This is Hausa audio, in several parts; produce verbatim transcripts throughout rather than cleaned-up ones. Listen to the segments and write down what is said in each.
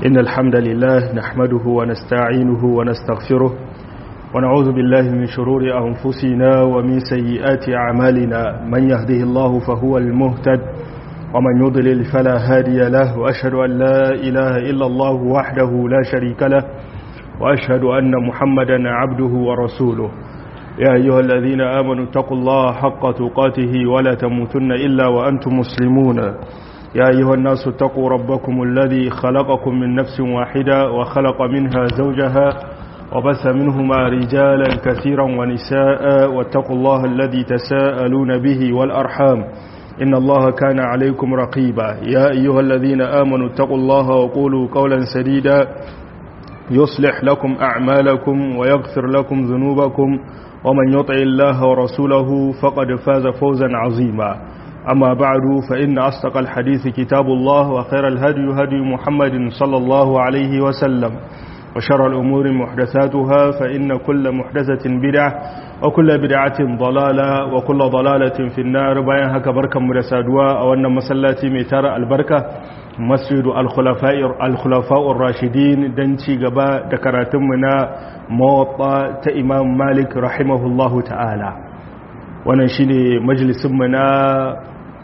إن الحمد لله نحمده ونستعينه ونستغفره ونعوذ بالله من شرور أنفسنا ومن سيئات أعمالنا من يهده الله فهو المهتد ومن يضلل فلا هادي له وأشهد أن لا إله إلا الله وحده لا شريك له وأشهد أن محمدا عبده ورسوله يا أيها الذين آمنوا اتقوا الله حق تقاته ولا تموتن إلا وأنتم مسلمون يا أيها الناس اتقوا ربكم الذي خلقكم من نفس واحدة وخلق منها زوجها وبث منهما رجالا كثيرا ونساء واتقوا الله الذي تساءلون به والأرحام إن الله كان عليكم رقيبا يا أيها الذين آمنوا اتقوا الله وقولوا قولا سديدا يصلح لكم أعمالكم ويغفر لكم ذنوبكم ومن يطع الله ورسوله فقد فاز فوزا عظيما أما بعد فإن أصدق الحديث كتاب الله وخير الهدي هدي محمد صلى الله عليه وسلم وشر الأمور محدثاتها فإن كل محدثة بدعة وكل بدعة ضلالة وكل ضلالة في النار بيان هكا بركة مرسادوا أو أن مسلاتي ميتار البركة مسجد الخلفاء الخلفاء الراشدين دنشي غبا دكراتمنا موطا إمام مالك رحمه الله تعالى ونشيني مجلس منا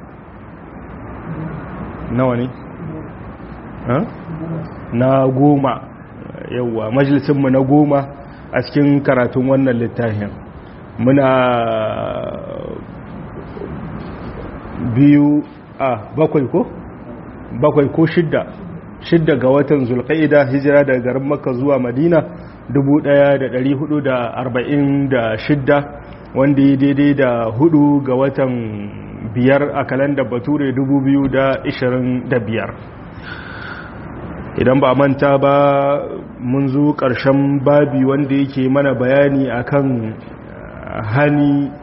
نواني ها na goma yawa majalisinmu na goma a cikin karatun wannan littafin muna biyu a bakwai ko bakwai ko shidda shidda ga watan zulqa'ida hijira daga garin makka zuwa madina dubu ɗaya da ɗari hudu da arba'in da shidda wanda ya daidai da hudu ga watan biyar a kalandar bature dubu biyu da ishirin da biyar idan ba manta ba mun zo ƙarshen babi wanda yake mana bayani akan hani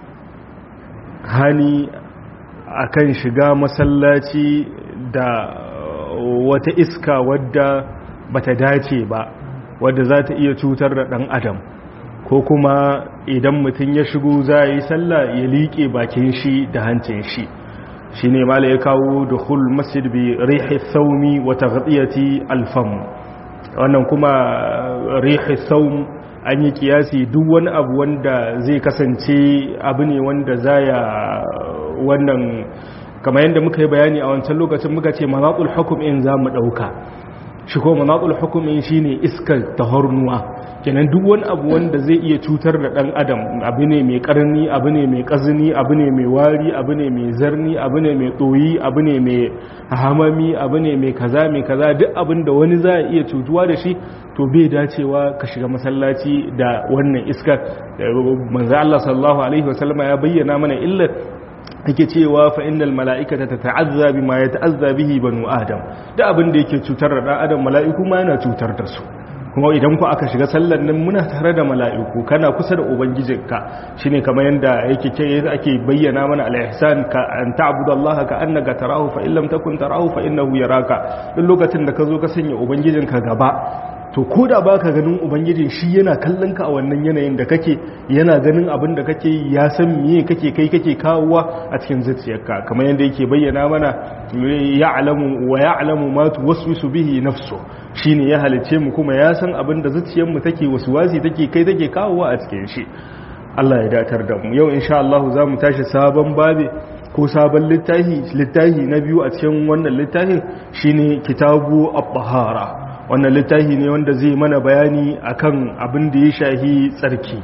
hani akan shiga masallaci da wata iska wadda bata dace ba wadda za ta iya cutar da ɗan adam ko kuma idan mutum ya shigo za a yi sallah ya liƙe bakin shi da hancin shi shi ne mala ya kawo dukhul masjid bi rihi thawmi wa taghdiyati alfam wannan kuma rihi thawm an yi kiyasi duk wani abu wanda zai kasance abu ne wanda zaya wannan kamar yadda muka yi bayani a wancan lokacin muka ce manatul hukm in za mu dauka shi ko manatul hukm in shine iskar tahornuwa kenan duk wani abu wanda zai iya cutar da dan adam abu ne mai karni abu ne mai kazini abu ne mai wari abu ne mai zarni abu ne mai tsoyi abu ne mai hamami abu ne mai kaza mai kaza duk abin da wani za iya cutuwa da shi to bai dacewa ka shiga masallaci da wannan iskar manzo Allah sallallahu alaihi wasallama ya bayyana mana illar yake cewa fa innal mala'ikata tata'azza bima yata'azza bihi banu adam da abin da yake cutar da dan adam mala'iku ma yana cutar da su kuma idan ku aka shiga sallar nan muna tare da mala'iku kana kusa da ubangijinka shine kamar yanda yake ce ake bayyana mana al-ihsan ka an ta'budallaha ka annaka tarahu fa illam takun tarahu fa innahu yaraka duk lokacin da ka zo ka sanya ubangijinka gaba to ko da baka ganin ubangijin shi yana kallon ka a wannan yanayin da kake yana ganin abin da kake ya san miye kake kai kake kawowa a cikin zuciyarka kamar yadda yake bayyana mana ya'lamu wa ya'lamu ma tuwaswisu bihi nafsu shine ya halice mu kuma ya san abin da zuciyar mu take waswasi take kai take kawowa a cikin shi Allah ya datar da mu yau insha Allah zamu tashi sabon babi ko sabon littafi littafi na biyu a cikin wannan littafin shine kitabu at-tahara wannan littafi ne wanda zai mana bayani akan abin da ya shahi tsarki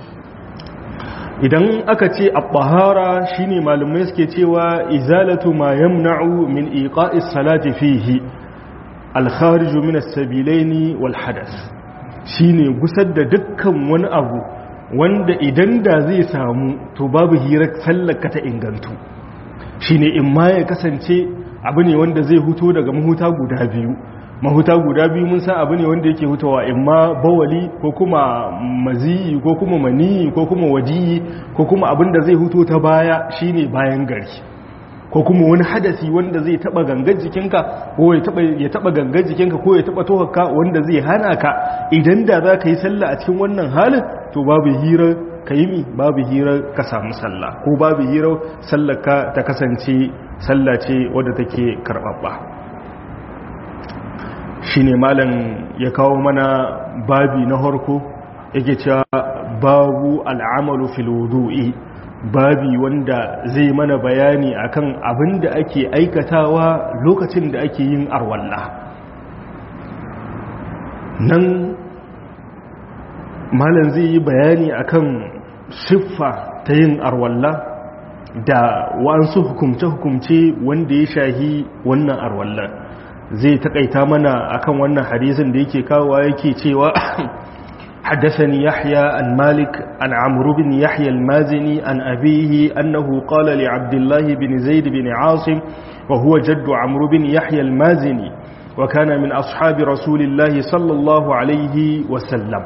idan aka ce at-tahara shine malumai suke cewa izalatu ma yamna'u min iqa'is salati fihi al-kharij min as-sabilaini wal hadath shine gusar da dukkan wani abu wanda idan da zai samu to babu hirar sallaka ta ingantu shine in ma ya kasance abu ne wanda zai huto daga mahuta guda biyu mahuta guda biyu mun san abu ne wanda yake hutawa imma bawali ko kuma maziyi ko kuma maniyi ko kuma wadiyi ko kuma abin da zai huto ta baya shine bayan gari ko kuma wani hadasi wanda zai taba gangar jikinka ko ya taba ya taba gangar jikinka ko ya taba tohaka wanda zai hana ka idan da za ka yi sallah a cikin wannan halin to babu hira ka yi mi babu hira ka samu sallah ko babu hira sallar ka ta kasance sallah ce wadda take karbabba shine malam ya kawo mana babi na harko yake cewa babu al'amalu fil wudu'i, babi wanda zai mana bayani akan abin da ake aikatawa lokacin da ake yin arwalla. Nan malam zai yi bayani akan siffa ta yin arwalla da wa'ansu hukumce-hukumce wanda ya shahi wannan arwallar. Zai takaita mana akan wannan hadisin da yake kawo yake cewa حدثني يحيى عن مالك عن عمرو بن يحيى المازني عن أبيه أنه قال لعبد الله بن زيد بن عاصم وهو جد عمرو بن يحيى المازني وكان من أصحاب رسول الله صلى الله عليه وسلم: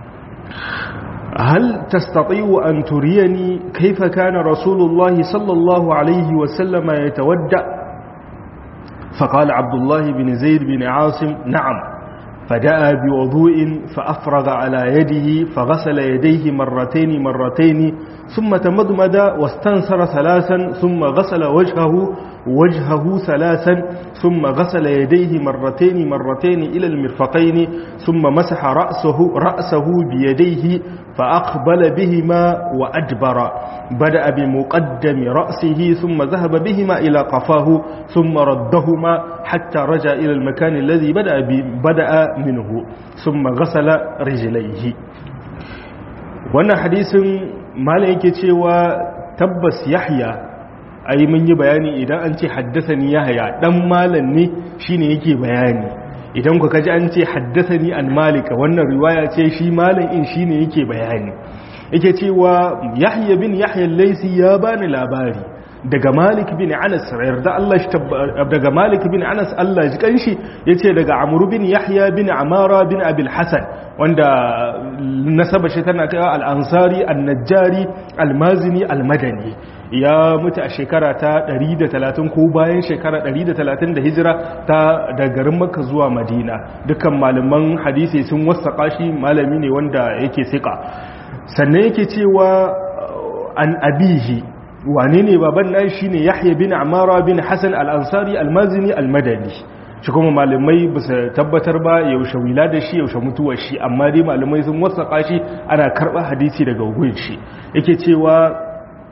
هل تستطيع أن تريني كيف كان رسول الله صلى الله عليه وسلم يتودأ؟ فقال عبد الله بن زيد بن عاصم: نعم. فدعا بوضوء فأفرغ على يده فغسل يديه مرتين مرتين ثم تمضمد واستنثر ثلاثا ثم غسل وجهه وجهه ثلاثا ثم غسل يديه مرتين مرتين إلى المرفقين ثم مسح رأسه, رأسه بيديه فأقبل بهما وأدبر، بدأ بمقدم رأسه ثم ذهب بهما إلى قفاه ثم ردهما حتى رجع إلى المكان الذي بدأ, بدأ منه ثم غسل رجليه. wannan hadisin malam yake cewa tabbas Yahya, ai mun yi bayani idan an ce haddathani Yahya dan malam ne shine yake bayani. Idan ku kaji an ce haddathani an Malik, wannan riwaya ce shi malam in shine yake bayani. Yake cewa Yahya bin Yahya al-Laysi ya bani labari daga Malik bin Anas, yarda Allah shi daga Malik bin Anas Allah ji kanshi, yace daga Amr bin Yahya bin Amara bin Abil Hasan, wanda nasaba shi tana kai al-Ansari al-Najjari al-Mazini al-Madani. Ya mutu a shekara ta ɗari da talatin ko bayan shekara ɗari da talatin da hijira ta da garin Makka zuwa Madina. Dukkan malaman hadisi sun wasaka shi, malami ne wanda yake sika. Sannan yake cewa an abihi, wane ne baban nan? shine Yahya bin Amara bin Hasan al-Ansari al-Mazini al-Madani. Shi kuma malamai ba su tabbatar ba yaushe wila da shi yaushe mutuwar shi, amma dai malamai sun wasaka shi, ana karɓar hadisi daga gun shi. Yake cewa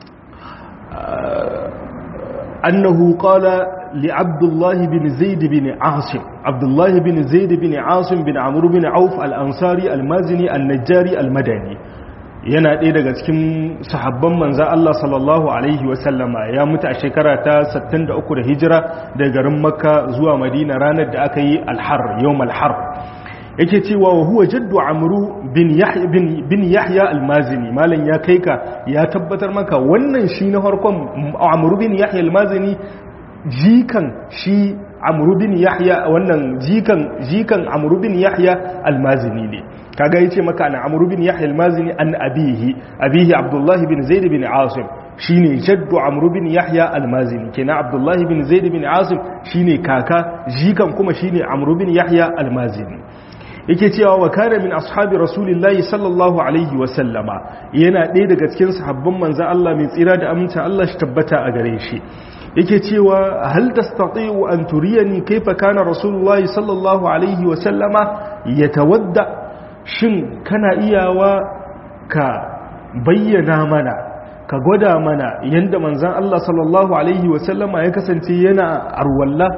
أنه قال لعبد الله بن زيد بن عاصم عبد الله بن زيد بن عاصم بن عمرو بن عوف الأنصاري المازني النجاري المدني. yana ɗaya daga cikin sahabban manza Allah sallallahu alaihi wasallama, ya mutu a shekara ta sittin da uku da hijira daga garin Makka zuwa Madina ranar da aka yi al-Har, yawm al-Har. Yake cewa wa huwa jaddu Amru bin Yahya bin, bin Yahya al-Mazini. Malan ya kai ka ya tabbatar maka wannan shi na farkon Amru bin Yahya al-Mazini, jikan shi Amru bin Yahya, wannan jikan jikan Amru bin Yahya al-Mazini ne. Kaga yace maka ana Amru bin Yahya al-Mazini an abihi abihi Abdullah bin Zaid bin Asim, shine jaddu Amru bin Yahya al-Mazini. Kenan Abdullah bin Zaid bin Asim shine kaka, jikan kuma shine Amru bin Yahya al-Mazini. Yake cewa wa kana min ashabi rasulillahi sallallahu alaihi wa sallama, yana ɗaya daga cikin sahabban manzo Allah mai tsira da amincin Allah shi tabbata a gare shi. Yake cewa hal tastati'u an turiyani kaifa kana rasulullahi sallallahu alaihi wa sallama yatawadda, shin kana iyawa ka bayyana mana, ka gwada mana yanda manzon Allah sallallahu alaihi wa sallama ya kasance yana arwalla?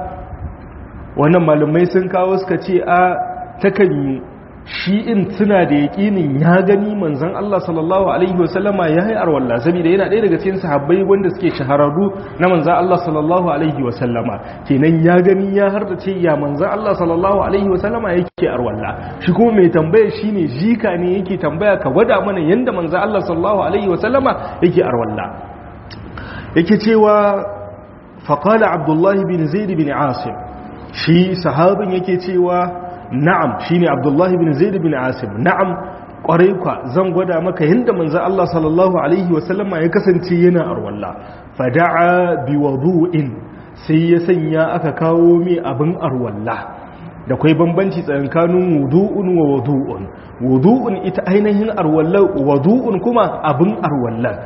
Wannan malumai sun kawo suka ce a takan yi shi in suna da yaƙinin ya gani manzan Allah sallallahu alaihi wasallama ya yi arwalla, saboda yana ɗaya daga cikin sahabbai wanda suke shahararru na manzan Allah sallallahu alaihi wasallama. Kenan ya gani ya har da ce ya manzan Allah sallallahu alaihi wasallama yake arwalla. Shi kuma mai tambaya shine jika ne yake tambaya, ka gwada mana yanda manzan Allah sallallahu alaihi wasallama yake arwalla. Yake cewa faqala Abdullah bin Zaid bin Asim, shi sahabin yake cewa na'am, shine Abdullah bin Zaid bin Asim, na'am, kwarai kwa zan gwada maka yanda manzo Allah sallallahu alaihi wasallama ya kasance yana arwalla. Fada'a bi wudu'in, sai ya sanya aka kawo mi abin arwalla. Da kai bambanci tsakanin wudu'un wa wudu'un. Wudu'un ita ainihin arwalla, wudu'un kuma abin arwalla.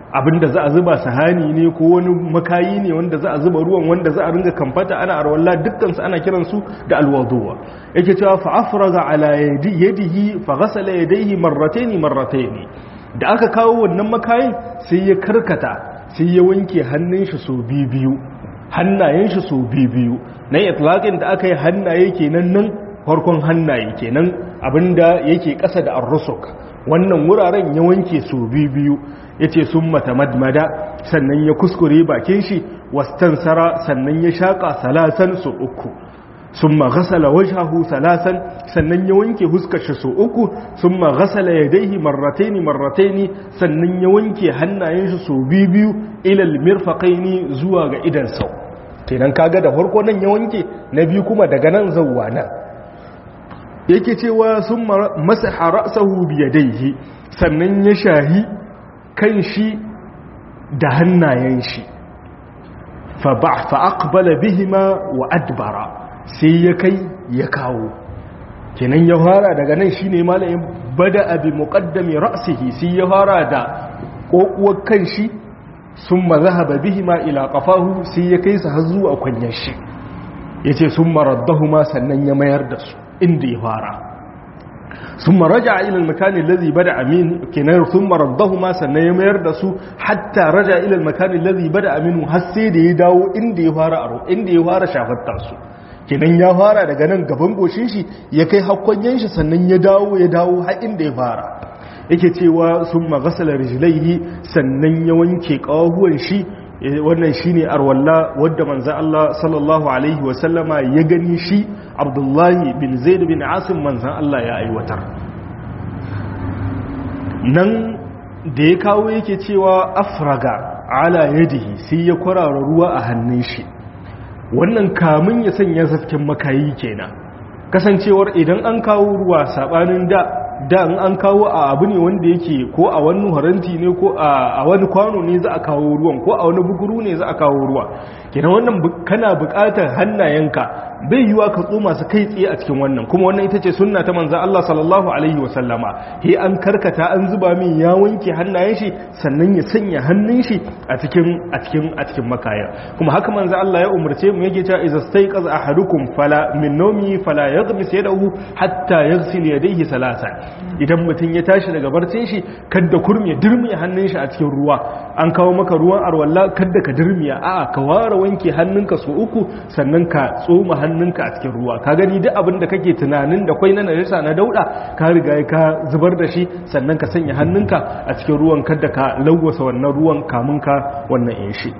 abinda za a zuba sahani ne ko wani makayi ne wanda za a zuba ruwan wanda za a ringa kamfata ana arwalla dukkansu ana kiransu da alwaduwa yake cewa fa afraga ala yadihi fa ghasala yadayhi marratayn marratayn da aka kawo wannan makayin sai ya karkata sai ya wanke hannun shi so biyu hannayen shi so biyu nan itlaqin da aka yi hannaye kenan nan farkon hannaye kenan abinda yake kasa da ar-rusuk wannan wuraren ya wanke so biyu yace sun mata madmada sannan ya kuskure bakin shi wastansara sannan ya shaka salasan so uku summa ghasala wajhahu salasan sannan ya wanke huskar shi so uku summa ghasala yadayhi marratayn marratayn sannan ya wanke hannayen shi so biyu ila almirfaqaini zuwa ga idan sau kenan kaga da farko nan ya wanke na biyu kuma daga nan zawwa nan yake cewa summa masaha ra'sahu bi yadayhi sannan ya shahi kan shi da hannayen shi fa ba fa aqbala bihima wa adbara sai ya kai ya kawo kenan ya fara daga nan shine malamin bada bi muqaddami ra'sihi sai ya fara da kokuwar kan shi summa zahaba bihima ila qafahu sai ya kai su har zuwa kwanyar shi yace summa raddahuma sannan ya mayar da su inda ya fara summa raja'a ila al-makan alladhi bada'a min kenan summa raddahuma sannan ya mayar da su hatta raja'a ila al-makan alladhi bada'a minhu har sai da ya dawo inda ya fara aro inda ya fara shafattar su kenan ya fara daga nan gaban goshin shi ya kai hakkonyen shi sannan ya dawo ya dawo har inda ya fara yake cewa summa ghasala rijlaihi sannan ya wanke kawahuwan shi wannan shine arwalla wadda manzo Allah sallallahu alaihi wa sallama ya gani shi Abdullahi bin Zaid bin Asim manzo Allah ya aiwatar nan da ya kawo yake cewa afraga ala yadihi sai ya kwarara ruwa a hannun shi wannan kamun ya sanya zafkin makayi kenan kasancewar idan an kawo ruwa sabanin da da in an kawo a abu ne wanda yake ko a wani haranti ne ko a wani kwano ne za a kawo ruwan ko a wani buguru ne za a kawo ruwa kenan wannan kana buƙatar hannayenka bai yiwa ka tsoma su kai tsaye a cikin wannan kuma wannan ita ce sunna ta manzo Allah sallallahu alaihi wasallama he an karkata an zuba min ya wanke hannayen shi sannan ya sanya hannun shi a cikin a cikin a cikin makaya kuma haka manzo Allah ya umarce mu yake cewa idza stayqaz ahadukum fala min nawmi fala yaghmis yadahu hatta yaghsil yadayhi salasa idan mutum ya tashi daga barcin shi kada kurmiya dirmiya hannun shi a cikin ruwa an kawo maka ruwan arwalla kada ka dirmiya a'a ka ware wanke hannunka so uku sannan ka tsoma hannunka a cikin ruwa ka gani duk abin da kake tunanin da kwai na najasa na dauda ka riga ka zubar da shi sannan ka sanya hannunka a cikin ruwan kada ka lawwasa wannan ruwan kamun ka wannan yin shi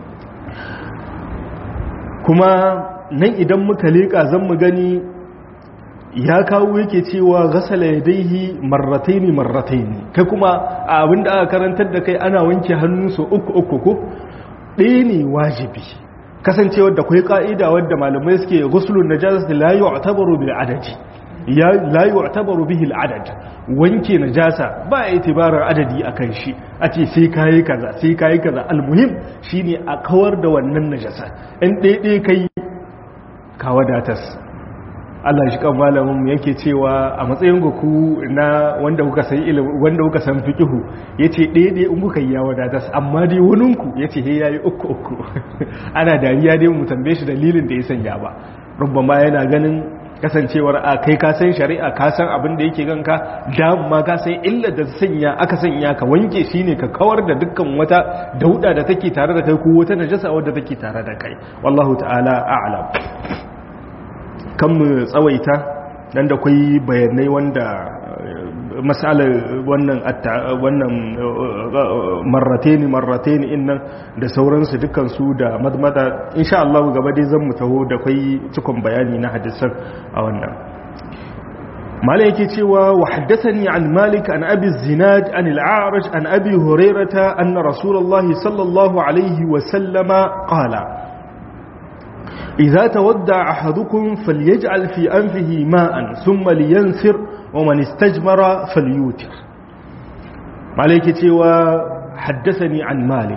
kuma nan idan muka leka zan mu gani ya kawo yake cewa gasala yadaihi marrataini marrataini kai kuma abinda aka karantar da kai ana wanke hannu so uku uku ko ɗaya ne wajibi kasancewar da kai ka'ida wadda malamai suke ghuslun najasati la yu'tabaru bil adadi ya la yu'tabaru bihi al adad wanke najasa ba itibarar adadi akan shi a ce sai kai kaza sai kai kaza almuhim shine a kawar da wannan najasa in ɗaya ɗaya kai ka wadatas Allah shi kan malamin mu yake cewa a matsayin ku na wanda kuka san ilimi wanda kuka san fiqhu yace ɗaya ɗaya in kuka yi ya wadatas amma dai wurin ku yace he yayi uku uku ana dariya dai mu tambaye shi dalilin da ya sanya ba rubbama yana ganin kasancewar a kai ka san shari'a ka san abin da yake ganka da ma ka san illa da sanya aka sanya ka wanke shi ne ka kawar da dukkan wata dauda da take tare da kai ko wata najasa wadda take tare da kai wallahu ta'ala a'lam kan mu tsawaita dan da kwai bayanai wanda masalar wannan wannan marrateni marrateni innan da sauransu dukkan su da madmada insha Allah gaba dai zan mu taho da kwai cikon bayani na hadisan a wannan malai yake cewa wa haddathani an malik an abi zinad an al-a'raj an abi hurairah anna rasulullahi sallallahu alaihi wa sallama qala إذا تودع أحدكم فليجعل في أنفه ماء ثم لينثر ومن استجمر فليوتر مالك تيوى حدثني عن مالك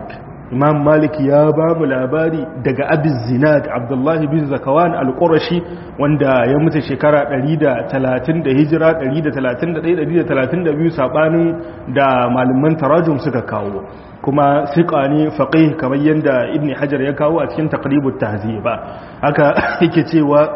imam malik ya ba mu labari daga abu zinad abdullahi bin zakawan al-qurashi wanda ya mutu shekara ɗari da talatin da hijira ɗari da talatin da ɗaya ɗari da talatin da biyu sabanin da malaman tarajum suka kawo kuma siqa ne faqih kamar yanda ibn hajar ya kawo a cikin taqribut tahziba haka yake cewa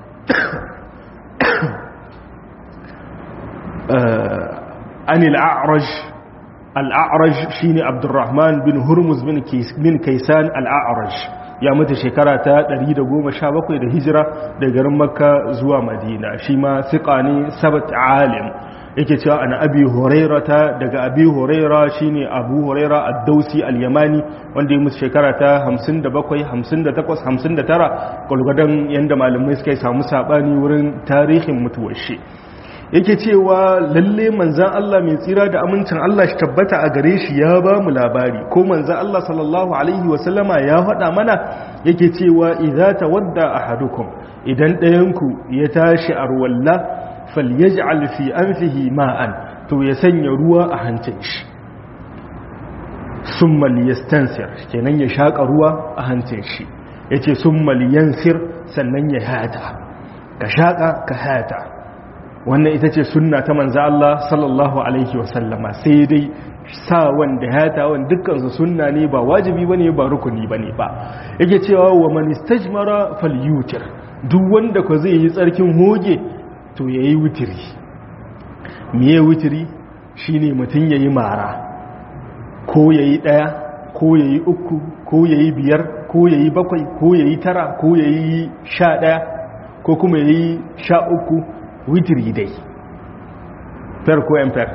anil a'raj al'a'raj shi ne abdurrahman bin hurmuz bin kaisan al'a'raj ya mutu shekara ta ɗari da goma sha bakwai da hijira da garin makka zuwa madina shi ma siƙa ne sabat alim yake cewa ana abi hurairata daga abi huraira shi ne abu huraira addausi al-yamani wanda ya mutu shekara ta hamsin da bakwai hamsin da takwas hamsin da tara gwalgwadon yadda malamai suka samu saɓani wurin tarihin mutuwar shi yake cewa lalle manzan Allah mai tsira da amincin Allah shi tabbata a gare shi ya ba mu labari ko manzan Allah sallallahu alaihi wasallama ya faɗa mana yake cewa idza tawadda ahadukum idan ɗayanku ya tashi arwalla falyaj'al fi anfihi ma'an to ya sanya ruwa a hancin shi summa liyastansir kenan ya shaka ruwa a hancin shi yace summa liyansir sannan ya hata ka shaka ka hata wannan ita ce sunna ta manzo Allah sallallahu alaihi wasallama sai dai sa wanda hata wanda dukkan su sunna ne ba wajibi bane ba rukuni bane ba yake cewa wa man istajmara falyutir duk wanda ko zai yi tsarkin hoge to yayi witiri miye witiri shine mutun yayi mara ko yayi daya ko yayi uku ko yayi biyar ko yayi bakwai ko yayi tara ko yayi sha daya ko kuma yayi sha uku witiri dai fer ko emper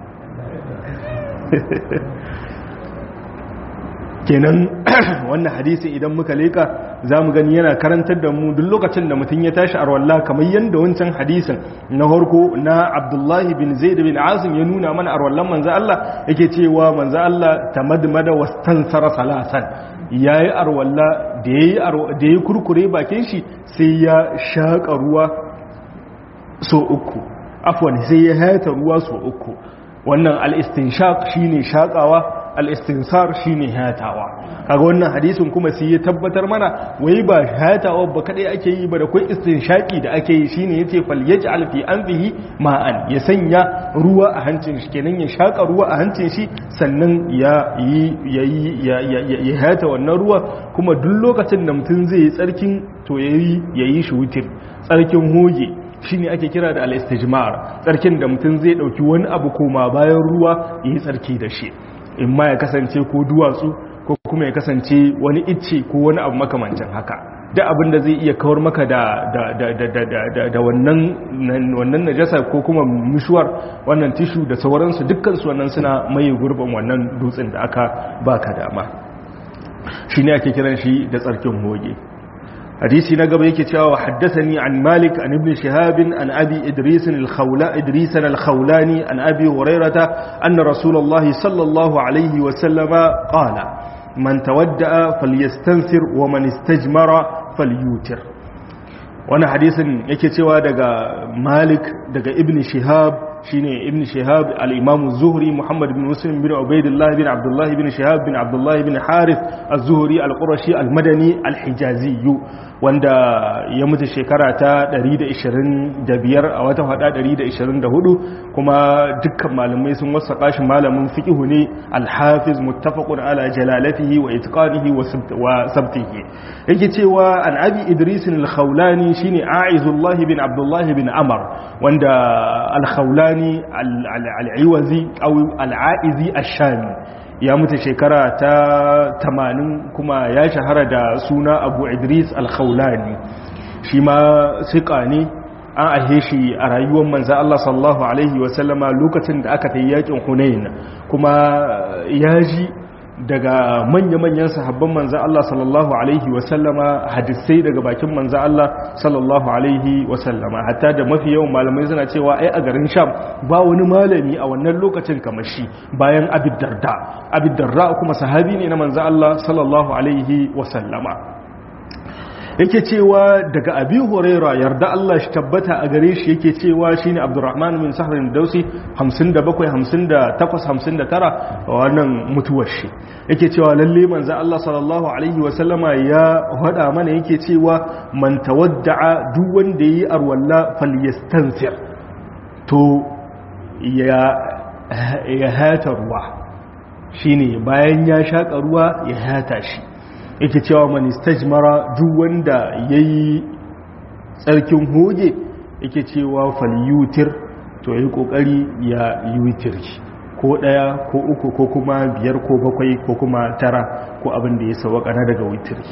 kenan wannan hadisi idan muka leka za mu gani yana karantar da mu duk lokacin da mutum ya tashi arwalla kamar yadda wancan hadisin na harko na abdullahi bin zaid bin asim ya nuna mana arwallan manzo Allah yake cewa manzo Allah tamadmada wastansara salasan yayi arwalla da yayi da yayi kurkure bakin shi sai ya shaka ruwa so uku afwan sai ya hata ruwa so uku wannan al-istinshaq shine shakawa al-istinsar shine hatawa kaga wannan hadisin kuma sai ya tabbatar mana wai ba hatawa ba kadai ake yi ba da kai istinshaqi da ake yi shine yace fal yaj'al fi anfihi ma'an ya sanya ruwa a hancin shi kenan ya shaka ruwa a hancin shi sannan ya yi yayi ya hata wannan ruwa kuma duk lokacin da mutum zai yi tsarkin to yayi yayi shi wutir tsarkin hoge shine ake kira da al-istijmar tsarkin da mutum zai dauki wani abu koma bayan ruwa yayi tsarki da shi in ma ya kasance ko duwatsu ko kuma ya kasance wani icce ko wani abu makamancin haka da abin da zai iya kawar maka da da da da da da wannan wannan najasa ko kuma mushuwar wannan tishu da sauransu dukkan su wannan suna mai gurbin wannan dutsen da aka baka dama shine ake kiran shi da tsarkin hoge hadisi na gaba yake cewa haddathani an malik an ibn shihab an abi idris al-khawla idris al-khawlani an abi hurairah anna rasulullahi sallallahu alayhi wa sallama qala man tawadda falyastansir wa man istajmara falyutir wannan hadisin yake cewa daga malik daga ibn shihab shine ibn shihab al-imam az-zuhri muhammad bin muslim bin ubaydillah bin abdullah bin shihab bin abdullah bin harith az-zuhri al-qurashi al-madani al-hijazi wanda ya mutu shekara ta ɗari da ishirin da biyar a wata hada ɗari da ishirin da hudu kuma dukkan malamai sun wasaka shi malamin fiqh ne al-hafiz muttafaqun ala jalalatihi wa itqanihi wa sabtihi yake cewa an abi idris al-khawlani shine a'izullah bin abdullah bin amr wanda al-khawlani al-iwazi aw al-aizi ash-shami ya mutu shekara ta tamanin kuma ya shahara da suna abu idris al-khawlani shi ma siƙa ne an ahe shi a rayuwar manza Allah sallallahu alaihi wasallama lokacin da aka ta yi yakin hunayin kuma ya ji daga manya-manyan sahabban manza Allah sallallahu alaihi wasallama hadisai daga bakin manza Allah sallallahu alaihi wasallama hatta da mafi yawan malamai suna cewa ai a garin Sham ba wani malami a wannan lokacin kamar shi bayan Abi Darda Abi Darda kuma sahabi ne na manza Allah sallallahu alaihi wasallama yake cewa daga abi huraira yarda Allah shi tabbata a gare shi yake cewa shine abdurrahman bin sahr al-dausi hamsin da bakwai hamsin da takwas hamsin da tara wannan mutuwar shi yake cewa lalle manzo Allah sallallahu alaihi wa sallama ya hada mana yake cewa man tawadda'a duk wanda yi arwalla falyastansir to ya ya hata ruwa shine bayan ya shaka ruwa ya hata shi yake cewa man istajmara duk wanda yayi tsarkin hoge yake cewa falyutir to yayi kokari ya yi witiri ko daya ko uku ko kuma biyar ko bakwai ko kuma tara ko abin da ya sawaka na daga witiri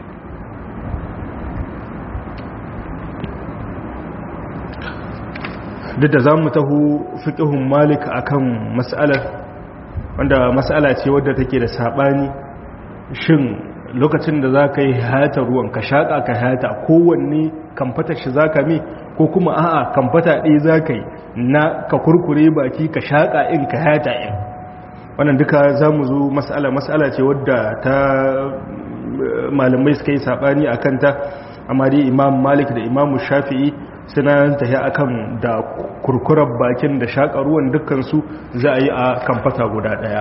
duk da zamu taho fiqhun malik akan mas'alar wanda mas'ala ce wadda take da sabani shin lokacin da za ka yi hata ruwan ka shaƙa ka hata kowanne kamfata shi za ka mi ko kuma a'a kamfata ɗaya za ka yi na ka kurkure baki ka shaƙa in ka hata in wannan duka za mu zo matsala matsala ce wadda ta malamai suka yi saɓani a kanta amma dai imam malik da imam shafi'i suna tafi akan da kurkurar bakin da shaƙa ruwan dukkansu za a yi a kamfata guda ɗaya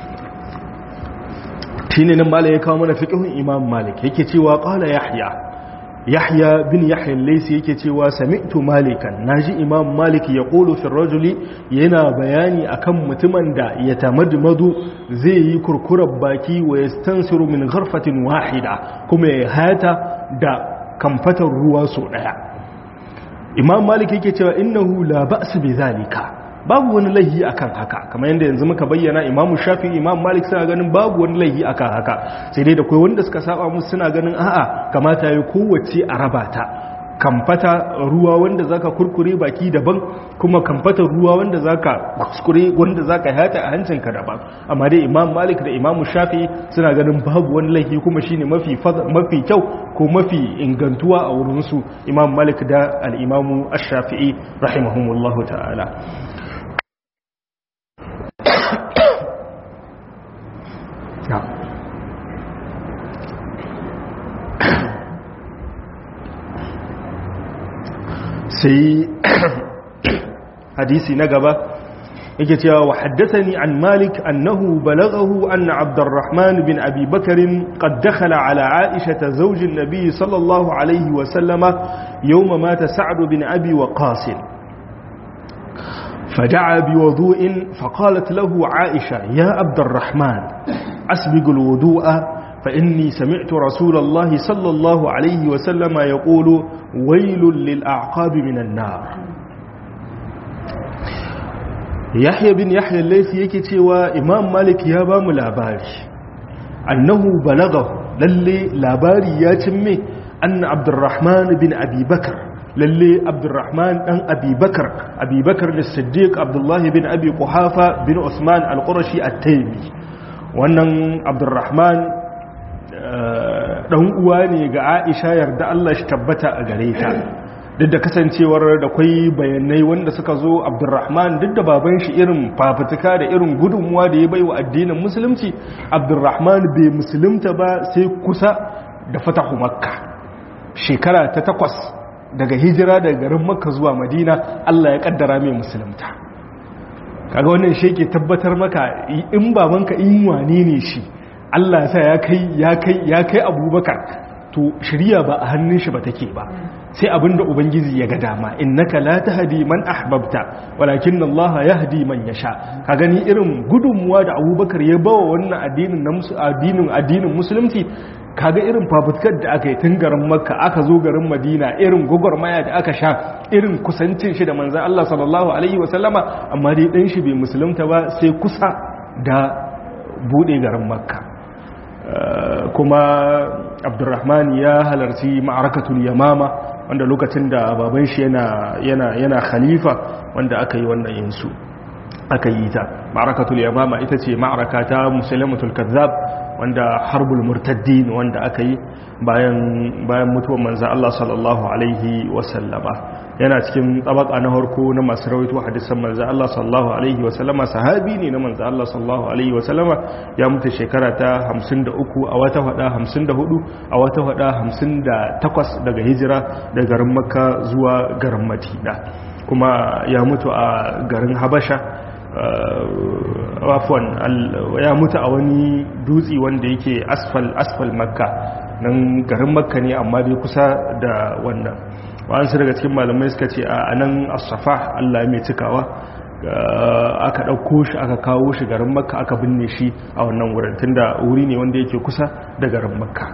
shine nan malai ya kawo mana fiqhun imam malik yake cewa qala yahya yahya bin yahya al-laysi yake cewa sami'tu malikan naji imam malik yaqulu fi ar-rajuli yana bayani akan mutumin da ya tamadmadu zai yi kurkurar baki wa yastansiru min gharfatin wahida kuma ya hata da kamfatar ruwa so daya imam malik yake cewa innahu la ba's bi zalika babu wani laihi akan haka kamar yadda yanzu muka bayyana imamu shafi imam malik suna ganin babu wani laihi akan haka sai dai da kai wanda suka saba musu suna ganin a'a kamata yayi kowace a raba ta kamfata ruwa wanda zaka kurkure baki daban kuma kamfata ruwa wanda zaka kuskure wanda zaka hata a hancinka daban amma dai imam malik da imamu shafi suna ganin babu wani laihi kuma shine mafi mafi kyau ko mafi ingantuwa a wurin su imam malik da al-imamu ash-shafi'i rahimahumullahu ta'ala sai hadisi na gaba yake cewa wa haddathani an malik annahu balaghahu anna abdurrahman bin abi bakr qad dakhala ala aisha zawj an-nabi sallallahu alayhi wa sallama yawma mata sa'd bin abi waqas فدعا بوضوء فقالت له عائشة يا عبد الرحمن أسبق الوضوء فإني سمعت رسول الله صلى الله عليه وسلم يقول ويل للأعقاب من النار يحيى بن يحيى الليثي يكتي وإمام مالك يابا ملاباري أنه بلغه للي لاباري ياتمي أن عبد الرحمن بن أبي بكر lalle abdurrahman dan abi bakar abi bakar da siddiq abdullahi bin abi quhafa bin usman al-qurashi at-taymi wannan abdurrahman dan uwa ne ga aisha yarda Allah shi tabbata a gare ta duk da kasancewar da kwai bayanai wanda suka zo abdurrahman duk da baban shi irin fafutuka da irin gudunmuwa da ya baiwa addinin musulunci abdurrahman bai musulunta ba sai kusa da fatahu makka shekara ta takwas daga hijira daga garin makka zuwa madina Allah ya kaddara mai musulunta kaga wannan shi yake tabbatar maka in babanka in wane ne shi Allah ya sa ya kai ya kai ya kai abubakar to shari'a ba a hannun shi ba take ba sai abinda ubangiji ya ga dama innaka la tahdi man ahbabta walakin Allah yahdi man yasha ka gani irin gudunmuwa da abubakar ya bawa wannan addinin na addinin addinin musulunci kaga irin fafutukar da aka yi tun garin makka aka zo garin madina irin gwagwarmaya da aka sha irin kusancin shi da manzan Allah sallallahu alaihi wasallama amma dai ɗan shi bai musulunta ba sai kusa da buɗe garin makka kuma abdurrahman ya halarci ma'arakatul yamama wanda lokacin da baban shi yana yana yana khalifa wanda aka yi wannan yinsu aka yi ta ma'arakatul yamama ita ce ma'araka ta musulmatul kazzab wanda harbul murtaddin wanda aka yi bayan bayan mutuwar manzo Allah sallallahu alaihi wasallama yana cikin tabaka na harko na masu rawaito hadisan manzo Allah sallallahu alaihi wasallama, sahabi ne na manzo Allah sallallahu alaihi wasallama, ya mutu shekara ta hamsin da uku, a wata hada hamsin da hudu, a wata hada hamsin da takwas daga hijira daga garin Makka zuwa garin Madina, kuma ya mutu a garin Habasha. Wafwan ya mutu a wani dutse wanda yake asfal asfal Makka, nan garin Makka ne amma dai kusa da wannan. wa'ansu daga cikin malamai suka ce a nan as-Safa Allah mai cikawa aka ɗauko shi aka kawo shi garin Makka aka binne shi a wannan wurin, tunda wuri ne wanda yake kusa da garin Makka.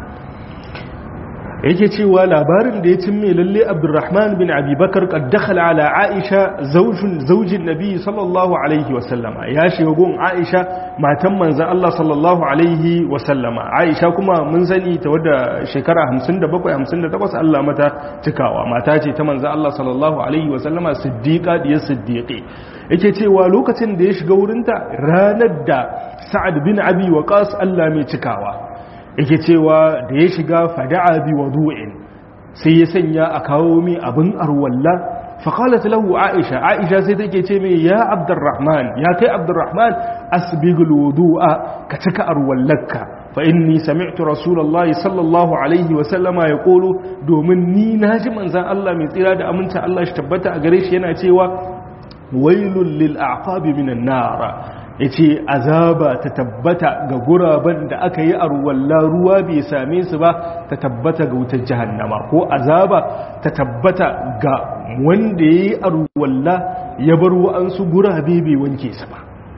yake cewa labarin da ya cimme lalle Abdurrahman bin Abi Bakar qad dakhala ala Aisha zawjun zawjin Nabi sallallahu alaihi wa sallama, ya shiga gun Aisha matan manzon Allah sallallahu alaihi wa sallama. Aisha kuma mun sani ta wadda shekara hamsin da bakwai hamsin da takwas Allah mata cikawa, mata ce ta manzon Allah sallallahu alaihi wa sallama, siddiqa diyar siddiqi. yake cewa lokacin da ya shiga wurinta ranar da Sa'ad bin Abi Waqqas Allah mai cikawa, yake cewa da ya shiga fada'a bi wudu'in, sai ya sanya a kawo mi abin arwalla. fa qalat lahu Aisha, Aisha sai take ce mai ya Abdurrahman, ya kai Abdurrahman, asbigul wudu'a, ka cika arwallaka, fa inni sami'tu rasulullahi sallallahu alaihi wa sallama yaqulu, domin ni naji manzon Allah mai tsira da aminta Allah shi tabbata a gare shi yana cewa wailul lil a'qabi minan nar, ya ce azaba ta tabbata ga guraben da aka yi arwalla ruwa bai same su ba, ta tabbata ga wutar jahannama, ko azaba ta tabbata ga wanda ya yi arwalla ya bar wa'ansu gurabe bai wanke su ba,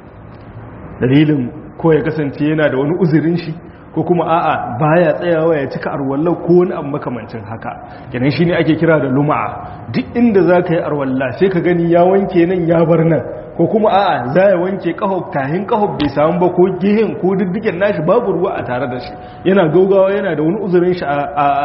dalilin ko ya kasance yana da wani uzurin shi, ko kuma a'a baya tsayawa ya cika arwalla ko wani abu makamancin haka. kenan shine ake kira da luma'a, duk inda za ka yi arwalla sai ka gani ya wanke nan ya bar nan, ko kuma a'a za ya wanke kahob tahin kahob bai samu ba, ko gehen ko diddigen nashi babu ruwa a tare da shi, yana gaugawa yana da wani uzurin shi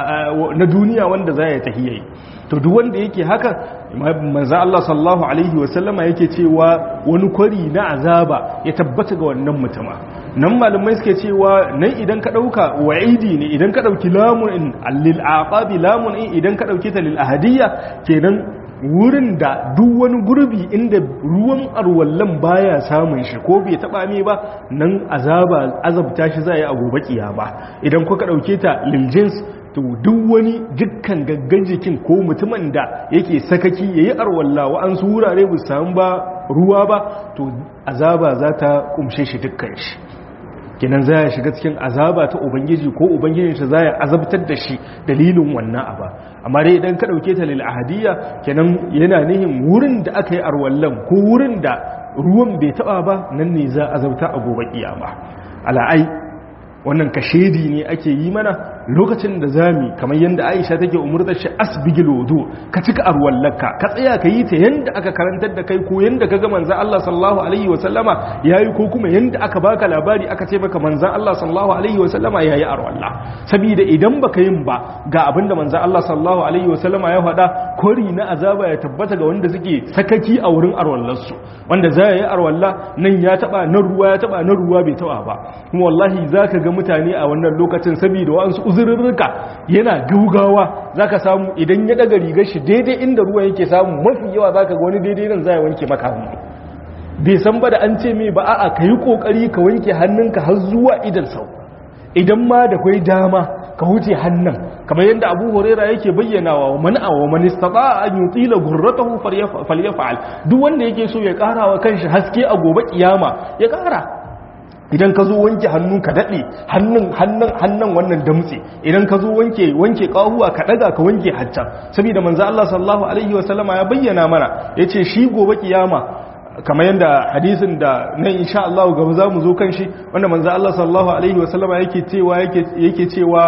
na duniya wanda za ya tahiyayi. to duk wanda yake haka, manzo Allah sallallahu alaihi wasallama yake cewa wani kwari na azaba ya tabbata ga wannan mutuma. nan malamai suke cewa nan idan ka dauka wa'idi ne, idan ka dauki lamun lil aqabi, lamun idan ka dauki ta lil ahadiyya, kenan wurin da duk wani gurbi inda ruwan arwallan baya samun shi ko bai taba me ba, nan azaba azabta shi zai a gobe kiyama. idan kuka dauke ta lil jins, to duk wani dukkan gaggan jikin ko mutumin da yake sakaki yayi arwalla wa an su wurare bu samu ba ruwa ba, to azaba za ta kumshe shi dukkan shi, kenan za ya shiga cikin azaba ta ubangiji, ko ubangijin shi za ya azabtar da shi dalilin wannan aba. amma dai idan ka dauke ta lil ahadiyya, kenan yana nihin wurin da aka yi arwallan ko wurin da ruwan bai taba ba, nan ne za a azabta a gobe kiyama. ala'ai wannan kashedi ne ake yi mana lokacin da zami, kamar yadda Aisha take umurtar shi asbigil wudu, ka cika arwallaka, ka tsaya ka yi ta yanda aka karantar da kai, ko yanda kaga manzon Allah sallallahu alaihi wasallama yayi, ko kuma yanda aka baka labari aka ce maka manzon Allah sallallahu alaihi wasallama yayi arwalla. saboda idan baka yin ba, ga abinda manzon Allah sallallahu alaihi wasallama ya faɗa, kori na azaba ya tabbata ga wanda suke sakaki a wurin arwallarsu, wanda za yi arwalla nan ya taba nan ruwa ya taba nan ruwa bai taba ba. kuma wallahi zaka ga mutane a wannan lokacin saboda wa'ansu uzurrurruka yana gaugawa, zaka samu idan ya daga rigar shi daidai inda ruwa yake samu, mafi yawa zaka ga wani daidai nan zai wanke maka hannu, bai san ba da an ce mai ba a'a kai kokari ka wanke hannunka har zuwa idan sau, idan ma da kai dama ka huce hannun, kamar yadda Abu Huraira yake bayyanawa, wa man aw man istata an yutila gurratahu falyaf'al, duk wanda yake so ya kara wa kanshi haske a gobe kiyama ya kara. idan ka zo wanke hannu ka daɗe hannun hannun hannun wannan damtse, idan ka zo wanke wanke kahuwa ka daga ka wanke haccan, saboda manzo Allah sallallahu alaihi wasallama ya bayyana mana, yace shi gobe kiyama, kamar yadda hadisin da nan insha Allah gaba za mu zo kan shi, wanda manzo Allah sallallahu alaihi wasallama yake cewa yake yake cewa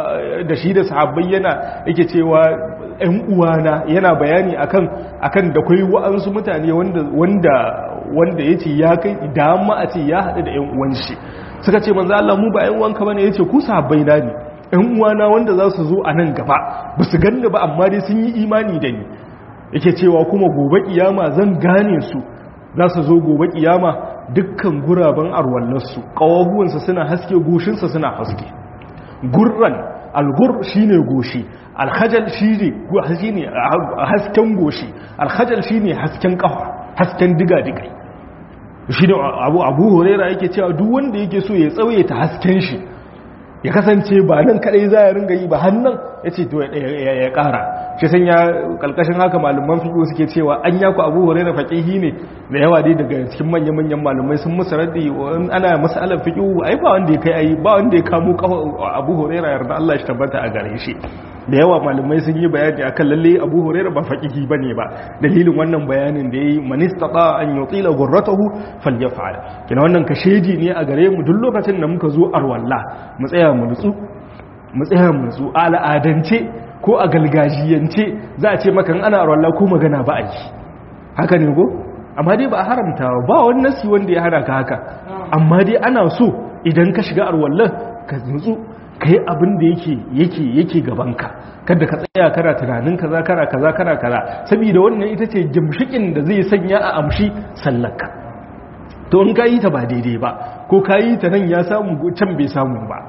da shi da sahabbai yana yake cewa ɗan uwana, yana bayani akan akan da kai wa'ansu mutane wanda wanda wanda yace ya kai dama a ce ya haɗu da ƴan uwan shi, suka ce manzo Allah mu ba ƴan uwanka bane, yace ku sahabbai na ne, ƴan uwana wanda za su zo a nan gaba ba su ganni ba amma dai sun yi imani da ni. yake cewa kuma gobe kiyama zan gane su, za su zo gobe kiyama dukkan guraben arwallarsu, ƙawahuwansa suna haske, goshinsa suna haske, gurran algur shine goshi, alhajal shine shine hasken goshi, alhajal shine hasken kafa, hasken diga-digai. Shi ne abu abu huraira yake cewa duk wanda yake so ya tsawaita hasken shi ya kasance ba nan kadai za ya ringa yi ba hannan ya ce to ya kara shi san ya kalkashin haka malaman fiqh suke cewa an yaku abu huraira faqihi ne da yawa dai daga cikin manyan manyan malamai sun musu raddi ana masalan fiqh ai ba wanda ya kai ai ba wanda ya kamo abu huraira yarda Allah shi tabbata a gare shi da yawa malamai sun yi bayani akan lalle abu huraira ba faqihi bane ba dalilin wannan bayanin da yayi manistata an yutila gurratahu falyaf'al kina wannan kashedi ne a gare mu duk lokacin da muka zo arwalla mu tsaya mu nutsu mu tsaya mu nutsu al'adance ko a galgajiyance za a ce maka ana arwalla ko magana ba a yi haka ne ko amma dai ba a haramta ba wani nasi wanda ya hana ka haka amma dai ana so idan ka shiga arwallan ka nutsu kai abin da yake yake yake gabanka kada ka tsaya kana tunanin kaza kana kaza kana kaza saboda wannan ita ce gimshikin da zai sanya a amshi sallarka to in ka yi ta ba daidai ba ko ka yi ta nan ya samu can bai samu ba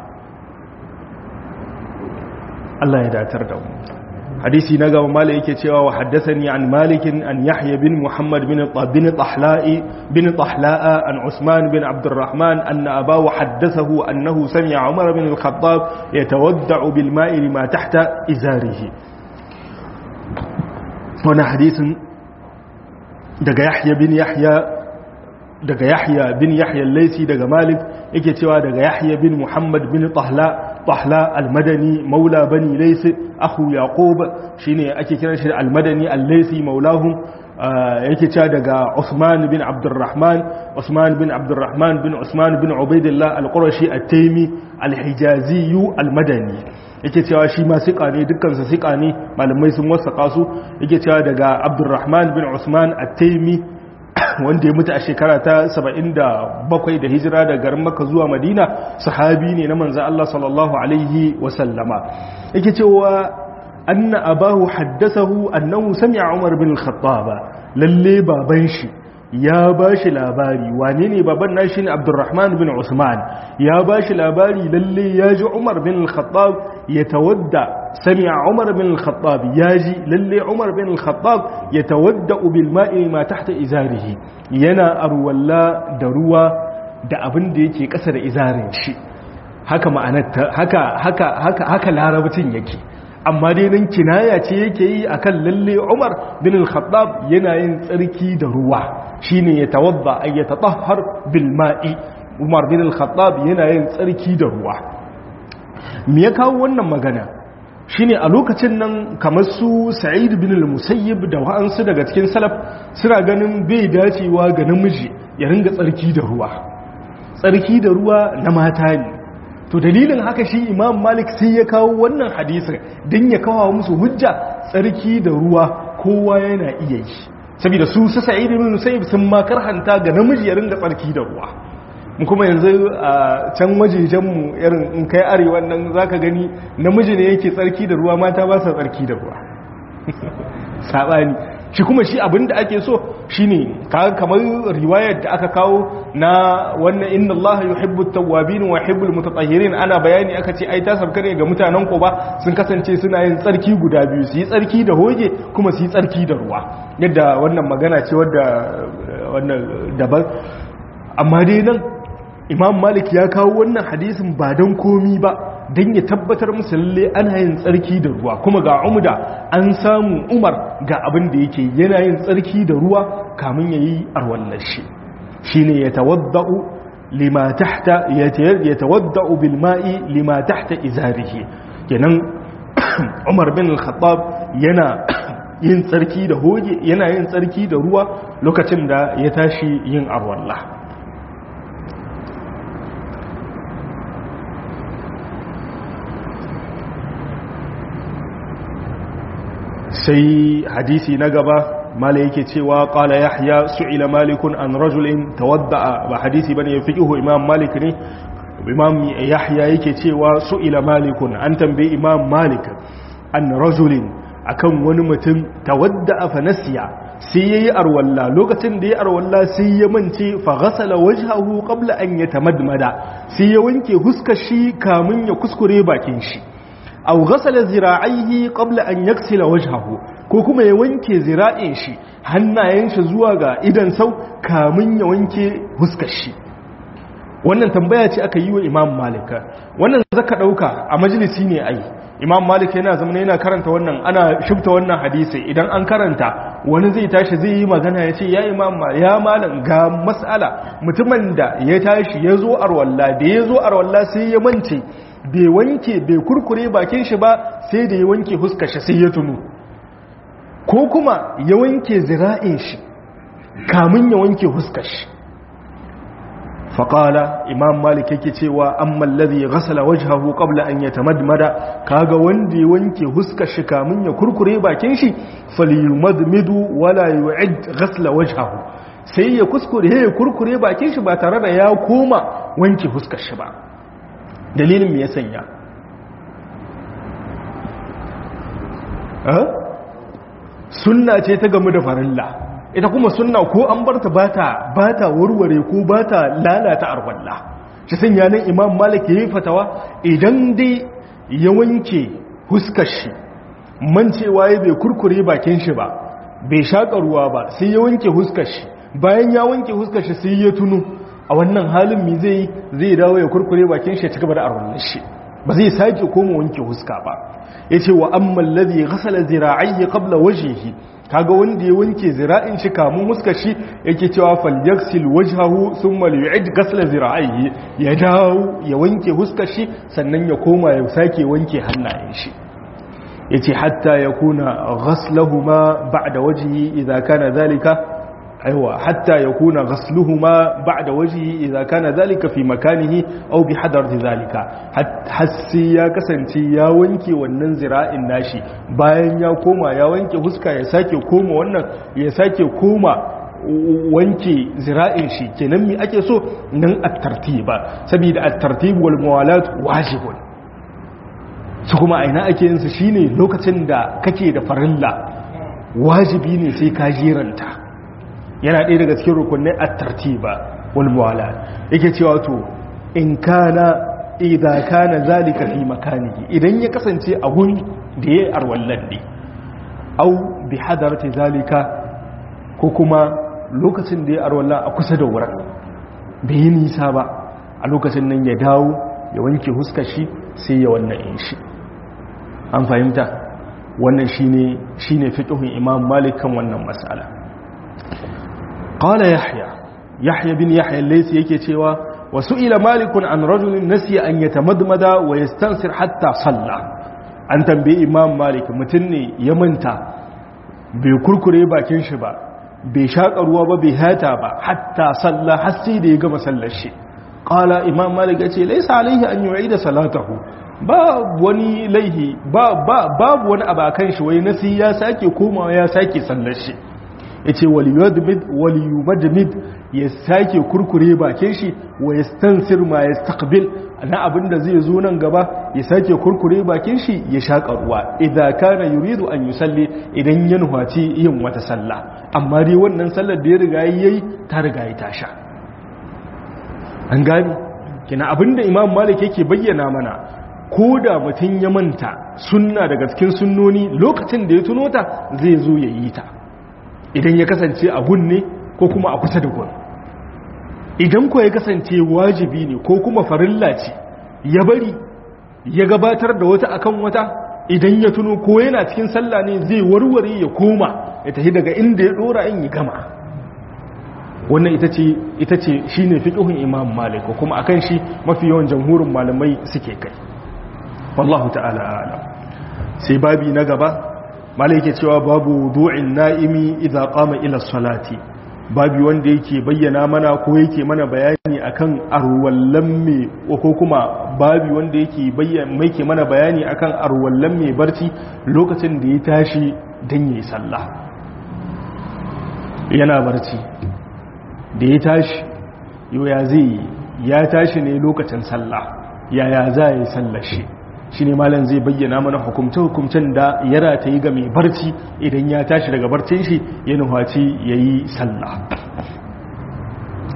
Allah ya datar da mu hadisi na gaba malai yake cewa wa haddathani an malikin an yahya bin muhammad bin bin tahla'i bin tahla'a an usman bin abdurrahman anna abahu haddathahu annahu sami'a umar bin al-khattab yatawadda'u bil ma'i lima tahta izarihi wannan hadisin daga yahya bin yahya daga yahya bin yahya al-laysi daga malik yake cewa daga yahya bin muhammad bin tahla tahla al-madani maula bani laysi akhu yaqub shine ake kiran shi al-madani al-laysi maulahum yake cewa daga usman bin abdurrahman usman bin abdurrahman bin usman bin ubaidillah al-qurashi at-taymi al-hijazi al-madani yake cewa shi ma siqa ne dukkan su siqa ne malamai sun wasaka su yake cewa daga abdurrahman bin usman at-taymi wanda ya mutu a shekara ta saba'in da bakwai da hijira da garin Makka zuwa Madina sahabi ne na manzo Allah sallallahu alaihi wasallama yake cewa anna abahu haddathahu annahu sami'a Umar bin al-Khattab lalle baban shi ya bashi labari wane ne baban nashi ne Abdurrahman bin Usman ya bashi labari lalle ya ji Umar bin al-Khattab yatawadda sami'a Umar bin al-Khattab yaji lalle Umar bin al-Khattab yatawadda bil ma'i ma tahta izarihi yana arwalla da ruwa da abin da yake kasa da izarin shi haka ma'anar haka haka haka haka larabcin yake amma dai nan kinaya ce yake yi akan lalle Umar bin al-Khattab yana yin tsarki da ruwa shine ya tawadda ay yatatahhar bil ma'i Umar bin al-Khattab yana yin tsarki da ruwa me ya kawo wannan magana shine a lokacin nan kamar su Sa'id bin al-Musayyib da wa'ansu daga cikin salaf suna ganin bai dacewa ga namiji ya ringa tsarki da ruwa tsarki da ruwa na mata ne to dalilin haka shi Imam Malik sai ya kawo wannan hadisin dan ya kawo musu hujja tsarki da ruwa kowa yana iya yi saboda su su Sa'id bin Musayyib sun ma karhanta ga namiji ya ringa tsarki da ruwa mu kuma yanzu a can wajejen mu irin in kai arewa nan zaka gani namiji ne yake tsarki da ruwa mata ba sa tsarki da ruwa sabani shi kuma shi abinda ake so shine kaga kamar riwayar da aka kawo na wannan inna Allah yuhibbu at-tawwabin wa yuhibbu al-mutatahhirin ana bayani aka ce ai ta sabka ne ga mutanen ko ba sun kasance suna yin tsarki guda biyu su yi tsarki da hoge kuma su yi tsarki da ruwa yadda wannan magana ce wadda wannan daban amma dai nan Imam Malik ya kawo wannan hadisin ba dan komi ba don ya tabbatar musu lalle ana yin tsarki da ruwa kuma ga umda an samu Umar ga abin da yake yana yin tsarki da ruwa kamun yayi arwallar shi shine ya tawaddau lima tahta ya tawaddau bil ma'i lima tahta izarihi kenan Umar bin al-Khattab yana yin tsarki da hoge yana yin tsarki da ruwa lokacin da ya tashi yin arwallah sai hadisi na gaba mala yake cewa qala yahya su'ila malikun an rajulin tawadda'a ba hadisi bane ya fiqhu imam malik ne imam yahya yake cewa su'ila malikun an tambaye imam malik an rajulin akan wani mutum tawadda'a fa nasiya sai yayi arwalla lokacin da yayi arwalla sai ya mance fa ghasala wajhahu qabla an yatamadmada sai ya wanke huskar shi kamun ya kuskure bakin shi aw ghasala zira'aihi qabla an yaksila wajhahu ko kuma ya wanke zira'in shi hannayen shi zuwa ga idan sau kamun ya wanke huskar shi. Wannan tambaya ce aka yi wa Imam Malik. Wannan zaka dauka a majalisi ne ai Imam Malik yana zama yana karanta wannan ana shubta wannan hadisi idan an karanta wani zai tashi zai yi magana ya ce ya Imam ya malam ga mas'ala mutumin da ya tashi ya zo arwalla da ya zo arwalla sai ya mance bai wanke bai kurkure bakin shi ba sai da ya wanke huskar shi sai ya tunu ko kuma ya wanke zira'in shi kamun ya wanke huskar shi. faƙala imam malik yake cewa amma alladhi ghasala wajhahu qabla an yatamadmada kaga wanda ya wanke huskar shi kamun ya kurkure bakin shi falyumadmidu wala yu'id ghasla wajhahu sai ya kuskure ya kurkure bakin shi ba tare da ya koma wanke huskar shi ba. Dalilin me ya sanya eh sunna ce ta gamu da farilla, ita kuma sunna ko an barta bata bata warware ko bata lalata arwalla. Shi sanya nan Imam Malik yayi fatawa idan dai ya wanke huskar shi man cewa ya bai kurkure bakin shi ba bai shaka ruwa ba sai ya wanke huskar shi bayan ya wanke huskar shi sai ya tuno a wannan halin mi zai zai dawo ya kurkure bakin shi ya cigaba da arwallar shi ba zai sake koma wanke huska ba. yace wa amma alladhi ghasala zira'ihi qabla wajhihi kaga wanda ya wanke zira'in shi kamun huskar shi yake cewa falyaghsil wajhahu thumma yu'id ghasla zira'ihi ya dawo ya wanke huskar shi sannan ya koma ya sake wanke hannayen shi. yace hatta yakuna ghaslahuma ba'da wajhihi idza kana dhalika aiwa hatta yakuna ghasluhuma ba'da wajhihi idza kana dhalika fi makanihi aw bi hadarati dhalika hasi ya kasance ya wanke wannan zira'in nashi bayan ya koma ya wanke huska ya sake koma wannan ya sake koma wanke zira'in shi kenan mi ake so nan at-tartiba saboda at-tartib wal muwalat wajibun su kuma aina ake yin su shine lokacin da kake da farilla wajibi ne sai ka jiranta. Yana ɗaya daga cikin rukunai at-tartiba wal muwala yake cewa to in kana idza kana zalika fi makanihi idan ya kasance a gun da yayi arwallan ne au bi hadarati zalika ko kuma lokacin da yayi arwallan a kusa da wurin bai yi nisa ba a lokacin nan ya dawo ya wanke huskar shi sai ya wannan in shi. An fahimta wannan shine shine fiqhun Imam Malik kan wannan mas'ala. Qala Yahya Yahya bin Yahya al-Laythi yake cewa wasu'ila Malikun an rajulin nasiya an yatamadmada wa yastansir hatta salla. An tambaye Imam Malik mutun ne ya manta bai kurkure bakin shi ba bai shaka ruwa ba bai hata ba hatta salla har sai da ya gama sallar shi. Qala Imam Malik yace laysa alaihi an yu'ida salatahu ba wani laihi ba babu wani abakan shi wai nasi ya sake komawa ya sake sallar shi. yace waliyudmid waliyumadmid ya sake kurkure bakin shi wa yastansir ma yastaqbil ana abinda zai zo nan gaba ya sake kurkure bakin shi ya shaka ruwa idan kana yuridu an yusalli idan ya nuhaci yin wata sallah amma dai wannan sallar da ya riga yayi ta riga yi tasha. An gani kina abinda Imam Malik yake bayyana mana ko da mutum ya manta sunna daga cikin sunnoni lokacin da ya tuno ta zai zo ya yi ta idan ya kasance a gun ne ko kuma a kusa da gun. Idan ko ya kasance wajibi ne ko kuma farilla ce ya bari ya gabatar da wata akan wata idan ya tuno ko yana cikin sallah ne zai warware ya koma ya tafi daga inda ya dora in ya gama. Wannan ita ce ita ce shine fiqhun Imam Malik kuma akan shi mafi yawan jamhurin malamai suke kai. Wallahu ta'ala a'lam. Sai babi na gaba malai yake cewa babu du'in na'imi idza qama ila salati babi wanda yake bayyana mana ko yake mana bayani akan arwallan me ko kuma babi wanda yake bayyana mai ke mana bayani akan arwallan me barci lokacin da ya tashi dan yayi sallah. Yana barci da ya tashi ya zai ya tashi ne lokacin sallah yaya za yi sallar shi shi ne malam zai bayyana mana hukumce-hukumcen da ya rataye ga mai barci idan ya tashi daga barcin shi ya nufaci ya yi sallah.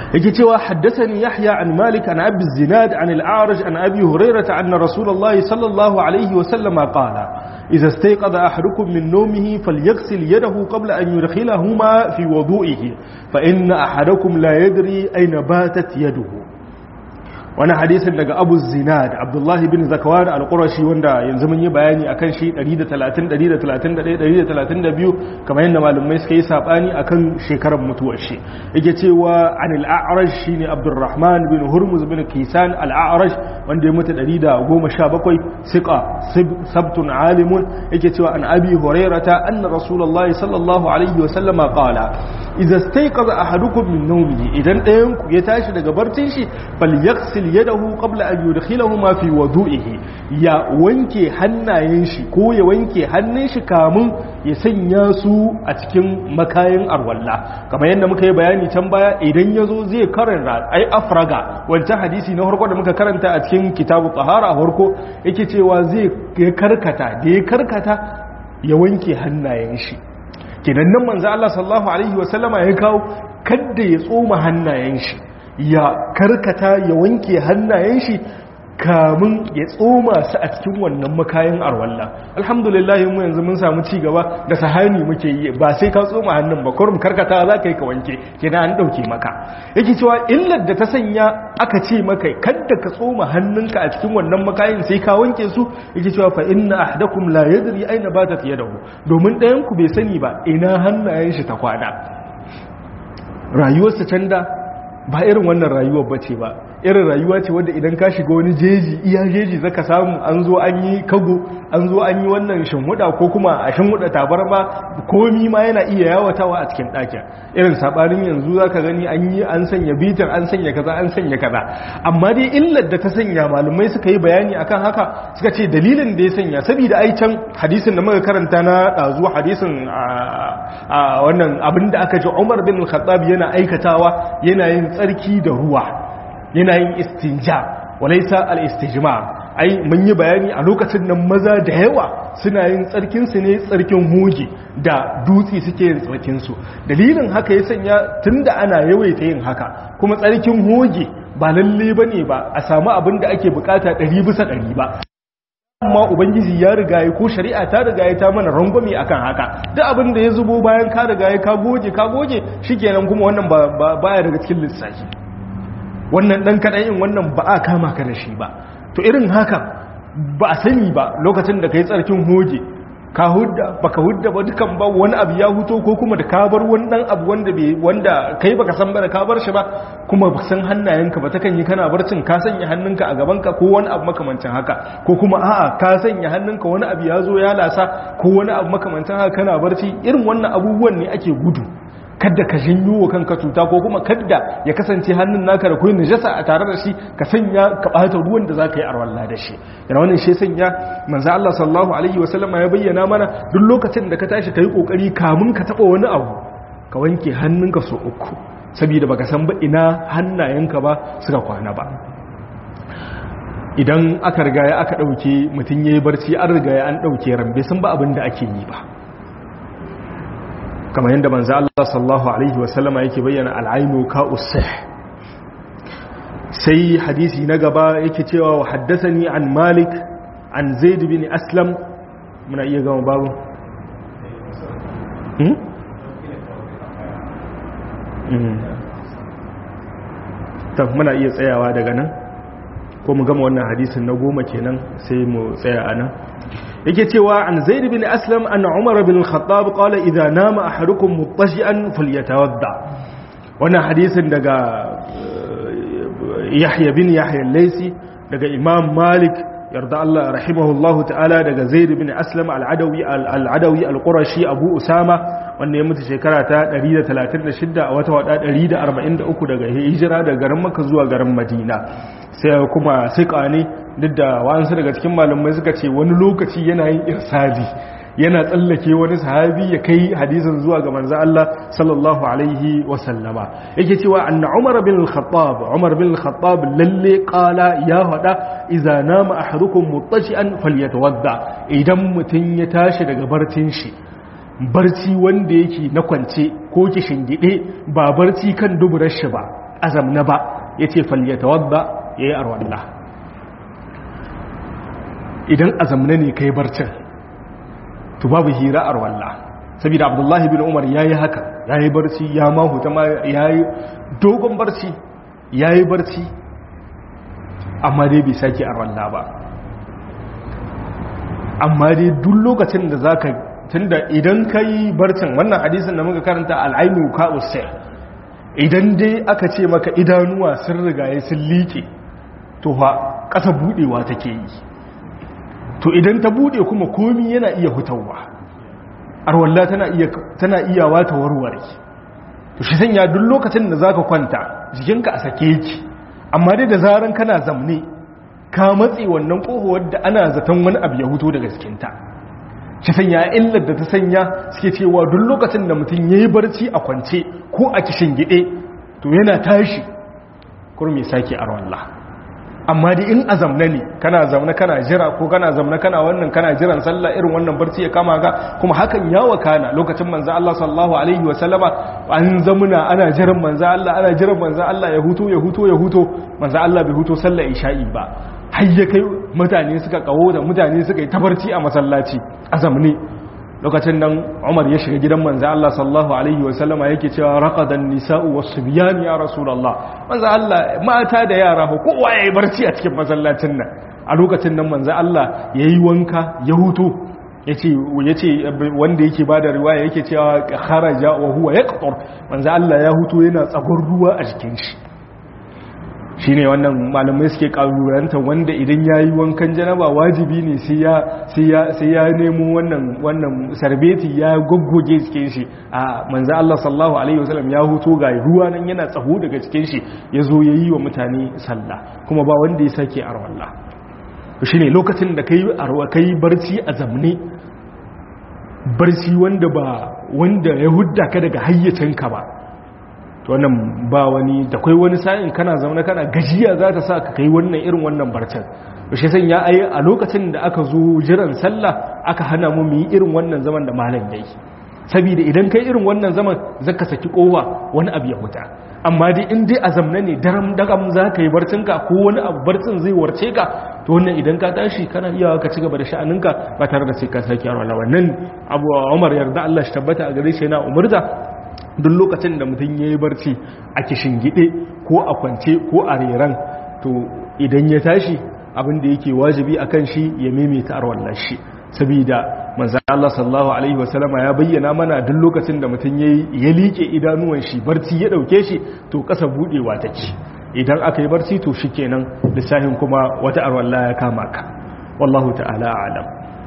yake cewa haddathani yahya an malik an abi zinad an al-a'raj an abi hurairah anna rasulullahi sallallahu alaihi wa sallam qala idza istayqadha ahadukum min nawmihi falyaghsil yadahu qabla an yudkhilahuma fi wudu'ihi fa inna ahadakum la yadri ayna batat yaduhu. wani hadisin daga abu zinad abdullahi bin zakwan al-qurashi wanda yanzu mun yi bayani akan shi ɗari da talatin ɗari da talatin da ɗaya ɗari da talatin da biyu kamar yadda malumai suka yi sabani akan shekarar mutuwar shi yake cewa an al-a'raj shine abdurrahman bin hurmuz bin kisan al-a'raj wanda ya mutu ɗari da goma sha bakwai siqa sabtun alimun yake cewa an abi hurairata anna rasulullahi sallallahu alaihi wa sallama qala idza istayqaza ahadukum min nawmihi idan ɗayan ku ya tashi daga barcin shi falyaghsil yadahu qabla an yudkhilahuma fi wudu'ihi ya wanke hannayen shi ko ya wanke hannun shi kamun ya sanya su a cikin makayin arwalla kamar yadda muka yi bayani can baya idan yazo zai karanta ai afraga wancan hadisi na farko da muka karanta a cikin kitabu tahara farko yake cewa zai karkata da ya karkata ya wanke hannayen shi kenan nan manzo Allah sallallahu alaihi wasallama ya kawo kada ya tsoma hannayen shi ya karkata ya wanke hannayen shi kamun ya tsoma su a cikin wannan makayin arwalla alhamdulillah mu yanzu mun samu ci gaba da sahani muke yi ba sai ka tsoma hannun ba kurum karkata za ka yi ka wanke kenan an dauke maka yake cewa illar da ta sanya aka ce maka kada ka tsoma hannunka a cikin wannan makayin sai ka wanke su yake cewa fa inna ahadakum la yadri aina batat yadahu domin ɗayan ku bai sani ba ina hannayen shi ta kwana rayuwarsa can da ba irin wannan rayuwar bace ba irin rayuwa ce wadda idan ka shiga wani jeji iya jeji zaka samu an zo an yi kago an zo an yi wannan shinhuda ko kuma a shinhuda tabarma komi ma yana iya yawatawa a cikin ɗakin irin sabanin yanzu zaka gani an yi an sanya bitan an sanya kaza an sanya kaza amma dai illar da ta sanya malumai suka yi bayani akan haka suka ce dalilin da ya sanya saboda ai can hadisin da muka karanta na dazu hadisin a wannan abinda aka ji Umar bin Khattab yana aikatawa yana yin tsarki da ruwa yana yin istinja walaisa al-istijmar ai mun yi bayani a lokacin nan maza da yawa suna yin tsarkin su ne tsarkin hoji da dutse suke yin tsarkin su dalilin haka ya sanya tunda ana yawaita yin haka kuma tsarkin hoji ba lalle bane ba a samu abin da ake bukata ɗari bisa ɗari ba amma ubangiji ya riga ya ko shari'a ta riga ya ta mana rangwame akan haka duk abin da ya zubo bayan ka riga ya ka goge ka goge shikenan kuma wannan ba baya daga cikin lissafi wannan dan kaɗan wannan ba a kama ka da shi ba to irin haka ba a sani ba lokacin da ka yi tsarkin hoge ka hudda baka hudda ba dukan ba wani abu ya huto ko kuma da ka bar wani dan abu wanda bai wanda kai baka san ba da ka bar shi ba kuma baka san hannayenka ba takan yi kana barcin ka sanya hannunka a gabanka ko wani abu makamancin haka ko kuma a'a ka sanya hannunka wani abu ya zo ya lasa ko wani abu makamancin haka kana barci irin wannan abubuwan ne ake gudu kadda ka jinyo wa kanka cuta ko kuma kadda ya kasance hannun naka da koyin najasa a tare da shi ka sanya ka bata ruwan da zaka yi arwalla da shi yana wannan shi sanya manzo Allah sallallahu alaihi wasallama ya bayyana mana duk lokacin da ka tashi kai kokari kamun ka taba wani abu ka wanke hannunka so uku saboda baka san ba ina hannayenka ba suka kwana ba idan aka riga ya aka dauke mutun yayi barci an riga ya an dauke rambe sun ba abin da ake yi ba kamar yadda manzo Allah sallallahu alaihi wasallama yake bayyana al-ainu ka usih sai hadisi na gaba yake cewa wa haddathani an Malik an Zaid bin Aslam muna iya gama babu hmm hmm ta muna iya tsayawa daga nan ko mu gama wannan hadisin na goma kenan sai mu tsaya anan yake cewa an Zaid bin Aslam an Umar bin Al-Khattab qala idza nama ahadukum muttaji'an falyatawadda wannan hadisin daga Yahya bin Yahya al-Laysi daga Imam Malik yarda Allah rahimahullahu ta'ala daga Zaid bin Aslam al-Adawi al-Adawi al-Qurashi Abu Usama wanda ya mutu shekara ta ɗari da talatin da shida a wata wada ɗari da arba'in da uku daga hijira daga garin Makka zuwa garin Madina sai kuma siqa ne duk da wa'ansu daga cikin malamai suka ce wani lokaci yana yin irsali yana tsallake wani sahabi ya kai hadisin zuwa ga manzo Allah sallallahu alaihi wa sallama yake cewa anna Umar bin al-Khattab Umar bin al-Khattab lalle qala ya hada idza nama ahadukum muttaji'an falyatawadda idan mutun ya tashi daga barcin shi barci wanda yake na kwance ko kishin gide ba barci kan duburar shi ba azamna ba yace falyatawadda yayi arwalla idan azamna ne kai barcin to babu hira arwalla saboda Abdullahi bin Umar yayi haka yayi barci ya ma huta ma yayi dogon barci yayi barci amma dai bai saki arwalla ba amma dai duk lokacin da zaka tunda idan kai barcin wannan hadisin da muka karanta al-ainu ka'usay idan dai aka ce maka idanuwa sun rigaye sun liƙe to fa ƙasa budewa take yi to idan ta bude kuma komi yana iya hutawa arwalla tana iya tana iyawa ta warware to shi sanya duk lokacin da zaka kwanta jikinka a sake yake amma dai da zaran kana zamne ka matsi wannan kohowar da ana zaton wani abu ya huto daga cikinta shi sanya illar da ta sanya suke cewa duk lokacin da mutum yayi barci a kwance ko a kishin gide to yana tashi kurmi sake arwalla amma dai in azamna ne kana zamna kana jira ko kana zamna kana wannan kana jiran sallah irin wannan barci ya kama ga kuma hakan ya wakana lokacin manzo Allah sallallahu alaihi wa sallama an zamuna ana jiran manzo Allah ana jiran manzo Allah ya huto ya huto ya huto manzo Allah bai huto sallar isha'i ba har ya kai mutane suka kawo da mutane suka yi tabarci a masallaci azamni lokacin nan Umar ya shiga gidan manzo Allah sallallahu alaihi wa sallama yake cewa raqadan nisa'u was-subyan ya rasulullah manzo Allah mata da yara ko kowa yayi barci a cikin masallacin nan a lokacin nan manzo Allah yayi wanka ya huto yace yace wanda yake bada riwaya yake cewa kharaja wa huwa yaqtur manzo Allah ya huto yana tsagon ruwa a jikin shi shine wannan malamai suke karuwaranta wanda idan yayi wankan janaba wajibi ne sai ya sai ya sai ya nemo wannan wannan sarbeti ya goggoge cikin shi a manzo Allah sallallahu alaihi wasallam ya huto ga ruwa nan yana tsaho daga cikin shi yazo yayi wa mutane sallah kuma ba wanda ya sake arwalla shine lokacin da kai arwa kai barci a zamne barci wanda ba wanda ya hudda ka daga hayyacinka ba to wannan ba wani da kai wani sa'in kana zaune kana gajiya za ta sa ka kai wannan irin wannan barcin shi san ya ayi a lokacin da aka zo jiran sallah aka hana mu mu yi irin wannan zaman da malam yayi saboda idan kai irin wannan zaman zaka saki kowa wani abu ya huta amma dai in dai azamna ne daram dagam za ka yi barcinka ko wani abu barcin zai warce ka to wannan idan ka tashi kana iya ka ci gaba da sha'aninka ba tare da sai ka saki arwala wannan abu Umar yarda Allah shi tabbata a gare shi yana umurta duk lokacin da mutum yayi barci a kishin gide ko a kwance ko a reran to idan ya tashi abin da yake wajibi akan shi ya maimaita arwallar shi saboda manzon Allah sallallahu alaihi wasallama ya bayyana mana duk lokacin da mutum yayi ya liƙe idanuwan shi barci ya dauke shi to kasa budewa take idan aka yi barci to shikenan lissahin kuma wata arwalla ya kama ka wallahu ta'ala a'lam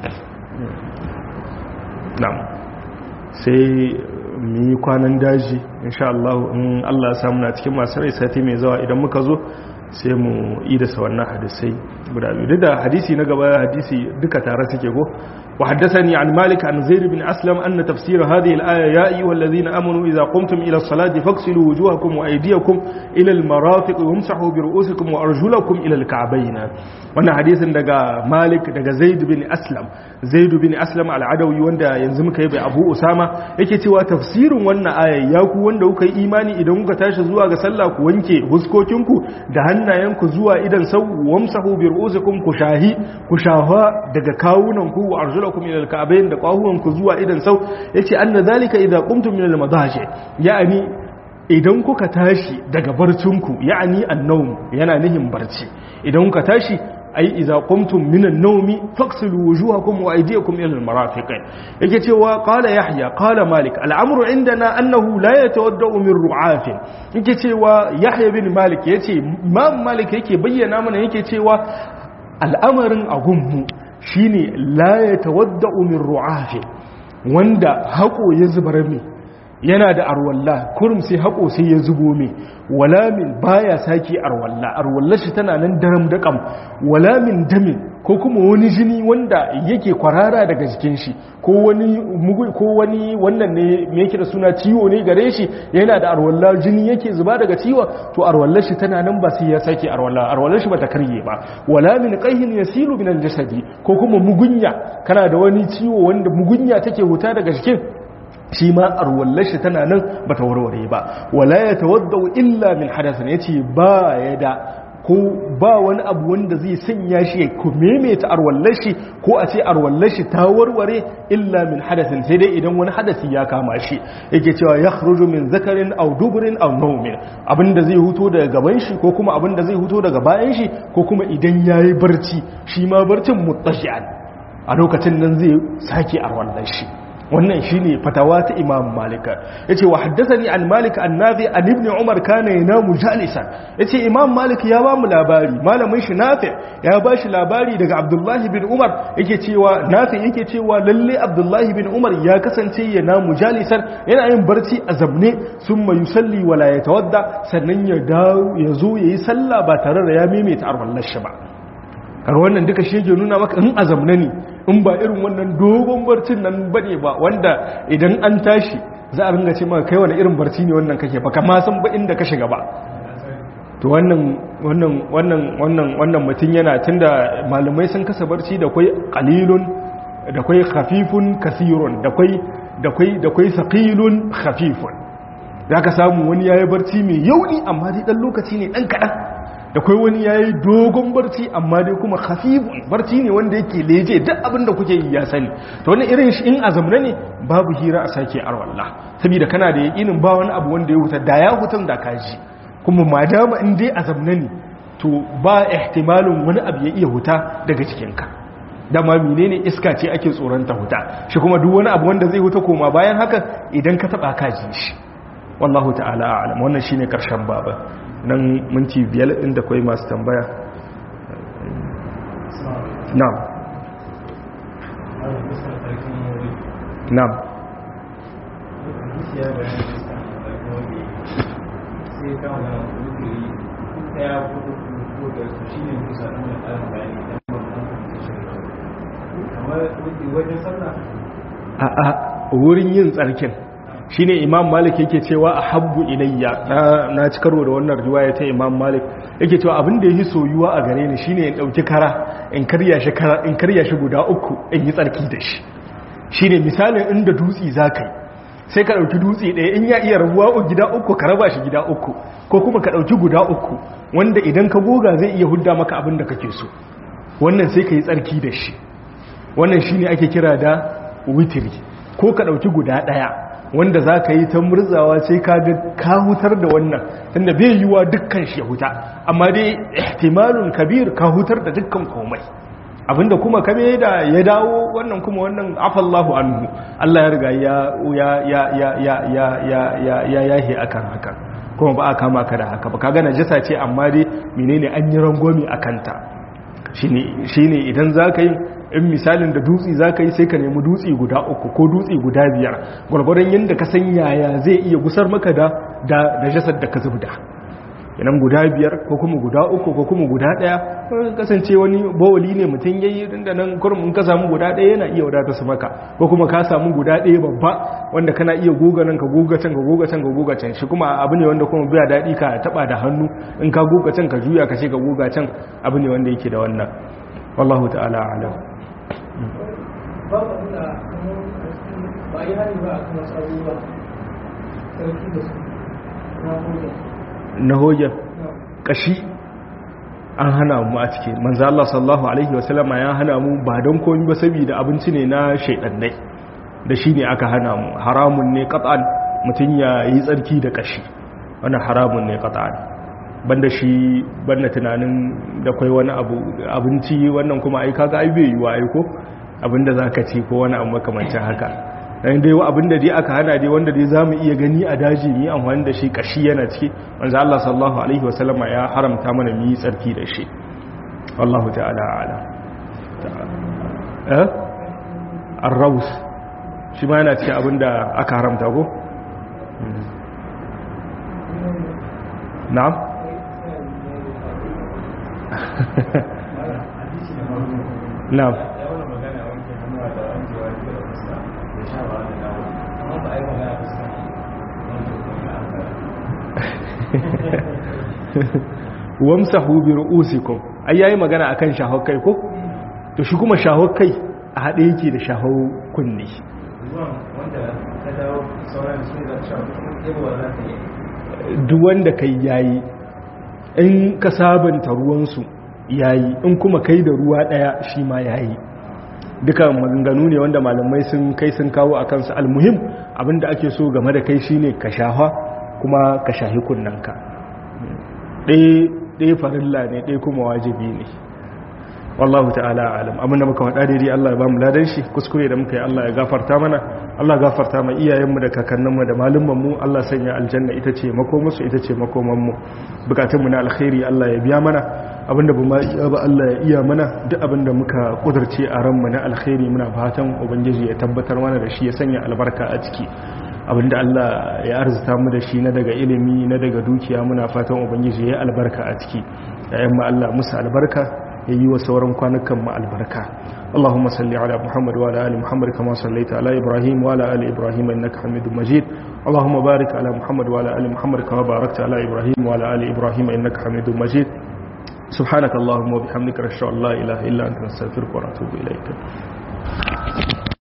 na'am sai mu yi kwanan daji insha Allah in Allah ya samu na cikin masu rai sati mai zawa idan muka zo sai mu yi da wannan hadisai guda biyu da hadisi na gaba hadisi duka tare suke go wa haddathani an malik an zaid bin aslam anna tafsir hadhihi al-aya ya ayyuhal ladhina amanu idha qumtum ila as-salati faghsilu wujuhakum wa aydiyakum ila al-marafiq wamsahu bi ru'usikum wa arjulakum ila al-ka'bayn wannan hadisin daga malik daga zaid bin aslam zaid bin aslam al-adawi wanda yanzu muka yi bai abu usama yake cewa tafsirin wannan aya ya ku wanda kuka yi imani idan kuka tashi zuwa ga sallah ku wanke huskokinku da hannayenku zuwa idan sau wamsahu bi ru'usikum ku shahi ku shafa daga kawunanku wa arjulakum ila al-ka'bayn da qahuwanku zuwa idan sau yace anna zalika idza qumtum min al-madaji yani idan kuka tashi daga barcinku yani an-nawm yana nihin barci idan kuka tashi ai idza qumtum min an-nawmi faghsilu wujuhakum wa aydiyakum ila al-marafiq yake cewa qala yahya qala malik al-amru indana annahu la yatawaddau min ru'af yake cewa yahya bin malik yace imam malik yake bayyana mana yake cewa al'amarin agunmu shine la yatawaddau min ru'af wanda hako ya zubar mai yana da arwalla kurum sai hako sai ya zubo mai wala min baya saki arwalla arwallar shi tana nan daram daƙam wala min damin ko kuma wani jini wanda yake kwarara daga jikin shi ko wani mugu ko wani wannan ne me yake da suna ciwo ne gare shi yana da arwalla jini yake zuba daga ciwo to arwallar shi tana nan ba sai ya saki arwalla arwallar shi bata karye ba wala min qayhin yasilu min aljasadi ko kuma mugunya kana da wani ciwo wanda mugunya take huta daga jikin shi ma arwallar shi tana nan bata warware ba. Wala ya tawaddau illa min hadathin, yace ba ya da ko ba wani abu wanda zai sanya shi ya kumemeta arwallar shi ko a ce arwallar shi ta warware illa min hadathin, sai dai idan wani hadasi ya kama shi. Yake cewa ya khruju min zakarin aw dubrin aw nawmin, abinda zai huto daga gaban shi ko kuma abinda zai huto daga bayan shi ko kuma idan yayi barci, shi ma barcin mutashi'an, a lokacin nan zai sake arwallar shi. wannan shine fatawa ta Imam Malik. Yace wa haddathani an Malik an Nafi an Ibn Umar kana yanamu jalisan. Yace Imam Malik ya ba mu labari, malamin shi Nafi ya ba shi labari daga Abdullah bin Umar, yake cewa Nafi yake cewa lalle Abdullah bin Umar ya kasance yanamu jalisan, yana yin barci a zamne, summa yusalli wala yatawadda, sannan ya dawo ya zo yayi sallah ba tare da ya maimaita arwallar shi ba. Kar wannan duka shi yake nuna maka in azamna ne, in ba irin wannan dogon barcin nan bane ba wanda idan an tashi za a ringa ce maka kai wani irin barci ne wannan kake ba kama san ba inda ka shiga ba. To wannan wannan wannan wannan wannan mutun yana tunda malamai sun kasa barci da kai qalilun, da kai khafifun kasirun, da kai da kai da kai saqilun khafifun. Zaka samu wani yayi barci mai yauni amma dai dan lokaci ne dan kadan, da kai wani ya yi dogon barci amma dai kuma khafifun, barci ne wanda yake leje duk abinda kuke yi ya sani. To wani irin shi in azamna ne babu hira a sake arwallah, saboda kana da yakinin ba wani abu wanda ya huta da ya hutan da kaji, kuma madama in dai azamna ne to ba ihtimalin wani abu ya iya huta daga cikinka. Dama menene iska ce ake tsoron ta huta, shi kuma duk wani abu wanda zai huta koma bayan haka idan ka taba kaji shi. Wallahu ta'ala a'lam. Wannan shine karshen baba. Nan minti biyar inda kawai masu tambaya. Na'am. Na'am. A'a, wurin yin tsarkin shine Imam Malik yake cewa ahabbu ilayya, na na ci karo da wannan riwaya ta Imam Malik, yake cewa abin da yake soyuwa a gare ni shine in dauki kara in karya shi kara in karya shi guda uku in yi tsarki da shi. Shine misalin inda dutsi zakai, sai ka dauki dutsi ɗaya in ya iya rabuwa gida uku ka raba shi gida uku, ko kuma ka dauki guda uku wanda idan ka goga zai iya hudda maka abin da kake so, wannan sai ka yi tsarki da shi. Wannan shine ake kira da witri. Ko ka dauki guda ɗaya wanda za ka yi ta murzawa sai ka ga ka hutar da wannan, tunda bai yiwa dukkan shi ya huta, amma dai ihtimalun kabir ka hutar da dukkan komai. Abinda kuma kame da ya dawo wannan kuma wannan afallahu anhu, Allah ya riga ya ya ya ya ya ya ya ya ya yahi akan haka, kuma ba a kama ka da haka ba. Kaga najasa ce amma dai menene an yi rangwami akan ta. Shine shine idan za ka yi, in misalin da dutse za ka yi sai ka nemi dutse guda uku ko dutse guda biyar, gwargwadon yadda ka san yaya zai iya gusar maka da da jasad da ka zubda. Idan guda biyar ko kuma guda uku ko kuma guda daya, kasance wani bawali ne mutum yayi da nan kurum in ka samu guda daya yana iya wadata su maka, ko kuma ka samu guda daya babba wanda kana iya goga nan ka goga can ka goga can ka goga can. Shi kuma abu ne wanda kuma biya dadi ka taba da hannu, in ka goga can ka juya ka ce ka goga can, abu ne wanda yake da wannan. Wallahu ta'ala a'lam. ba yi hari ba a kuma tsaruwa sarki da su na hoja na hoja kashi an hana mu a cike. Manzo Allah sallallahu alaihi wasallam ya hana mu ba don komai ba saboda abinci ne na shaydannai, da shi ne aka hana mu. Haramun ne qat'an mutun ya yi tsarki da kashi, wannan haramun ne qat'an. Banda shi banda tunanin da kai wani abu abinci wannan kuma ai kaga ai bai yiwa ai ko abinda zaka ci ko wani abu makamancin haka. Dan dai abinda dai aka hana dai wanda dai zamu iya gani a daji ni amfani da shi kashi yana ciki. Manzo Allah sallallahu alaihi wasallam ya haramta mana mu yi tsarki da shi. Wallahu ta'ala a'lam. Eh? Ar-raws shi ma yana cikin abinda aka haramta ko? Na'am. Na'am. Wamsahu bi ru'usikum, ai yayi magana akan shahau kai ko? To shi kuma shahau kai a hade yake da shahau kunni. wanda ta dawo sauran shi da cewa yawa za ka yi duk wanda kai yayi in ka sabanta ruwansu yayi in kuma kai da ruwa daya shi ma yayi duka maganganu ne wanda malamai sun kai sun kawo a kansu. Almuhim abinda ake so game da kai shine ka shafa kuma ka shahi kunnanka. ɗaya farilla ne ɗaya kuma wajibi ne, wallahu ta'ala alam. abinda muka faɗa daidai Allah ya ba mu ladan shi, kuskure da muka yi Allah ya gafarta mana, Allah gafarta ma iyayenmu da kakanninmu da malumanmu, Allah sanya aljanna ita ce makomansu ita ce makomanmu. bukatunmu na alkhairi Allah ya biya mana, abinda ba ma iya ba Allah ya iya mana, duk abinda muka kudurce a ranmu na alkhairi muna fatan ubangiji ya tabbatar mana da shi, ya sanya albarka a ciki. abinda Allah ya arzuta mu da shi na daga ilimi na daga dukiya muna fatan ubangiji ya albarka a ciki. yayin ma Allah musu albarka, ya yi wa sauran kwanukan mu albarka. Allahumma salli ala Muhammad wa ala ali Muhammad kama sallaita ala Ibrahim wa ala ali Ibrahim innaka Hamidum Majid. Allahumma barik ala Muhammad wa ala ali Muhammad kama barakta ala Ibrahim wa ala ali Ibrahim innaka Hamidum Majid. Subhanaka Allahumma wa bihamdika ashhadu an la ilaha illa anta astaghfiruka wa atubu ilayk.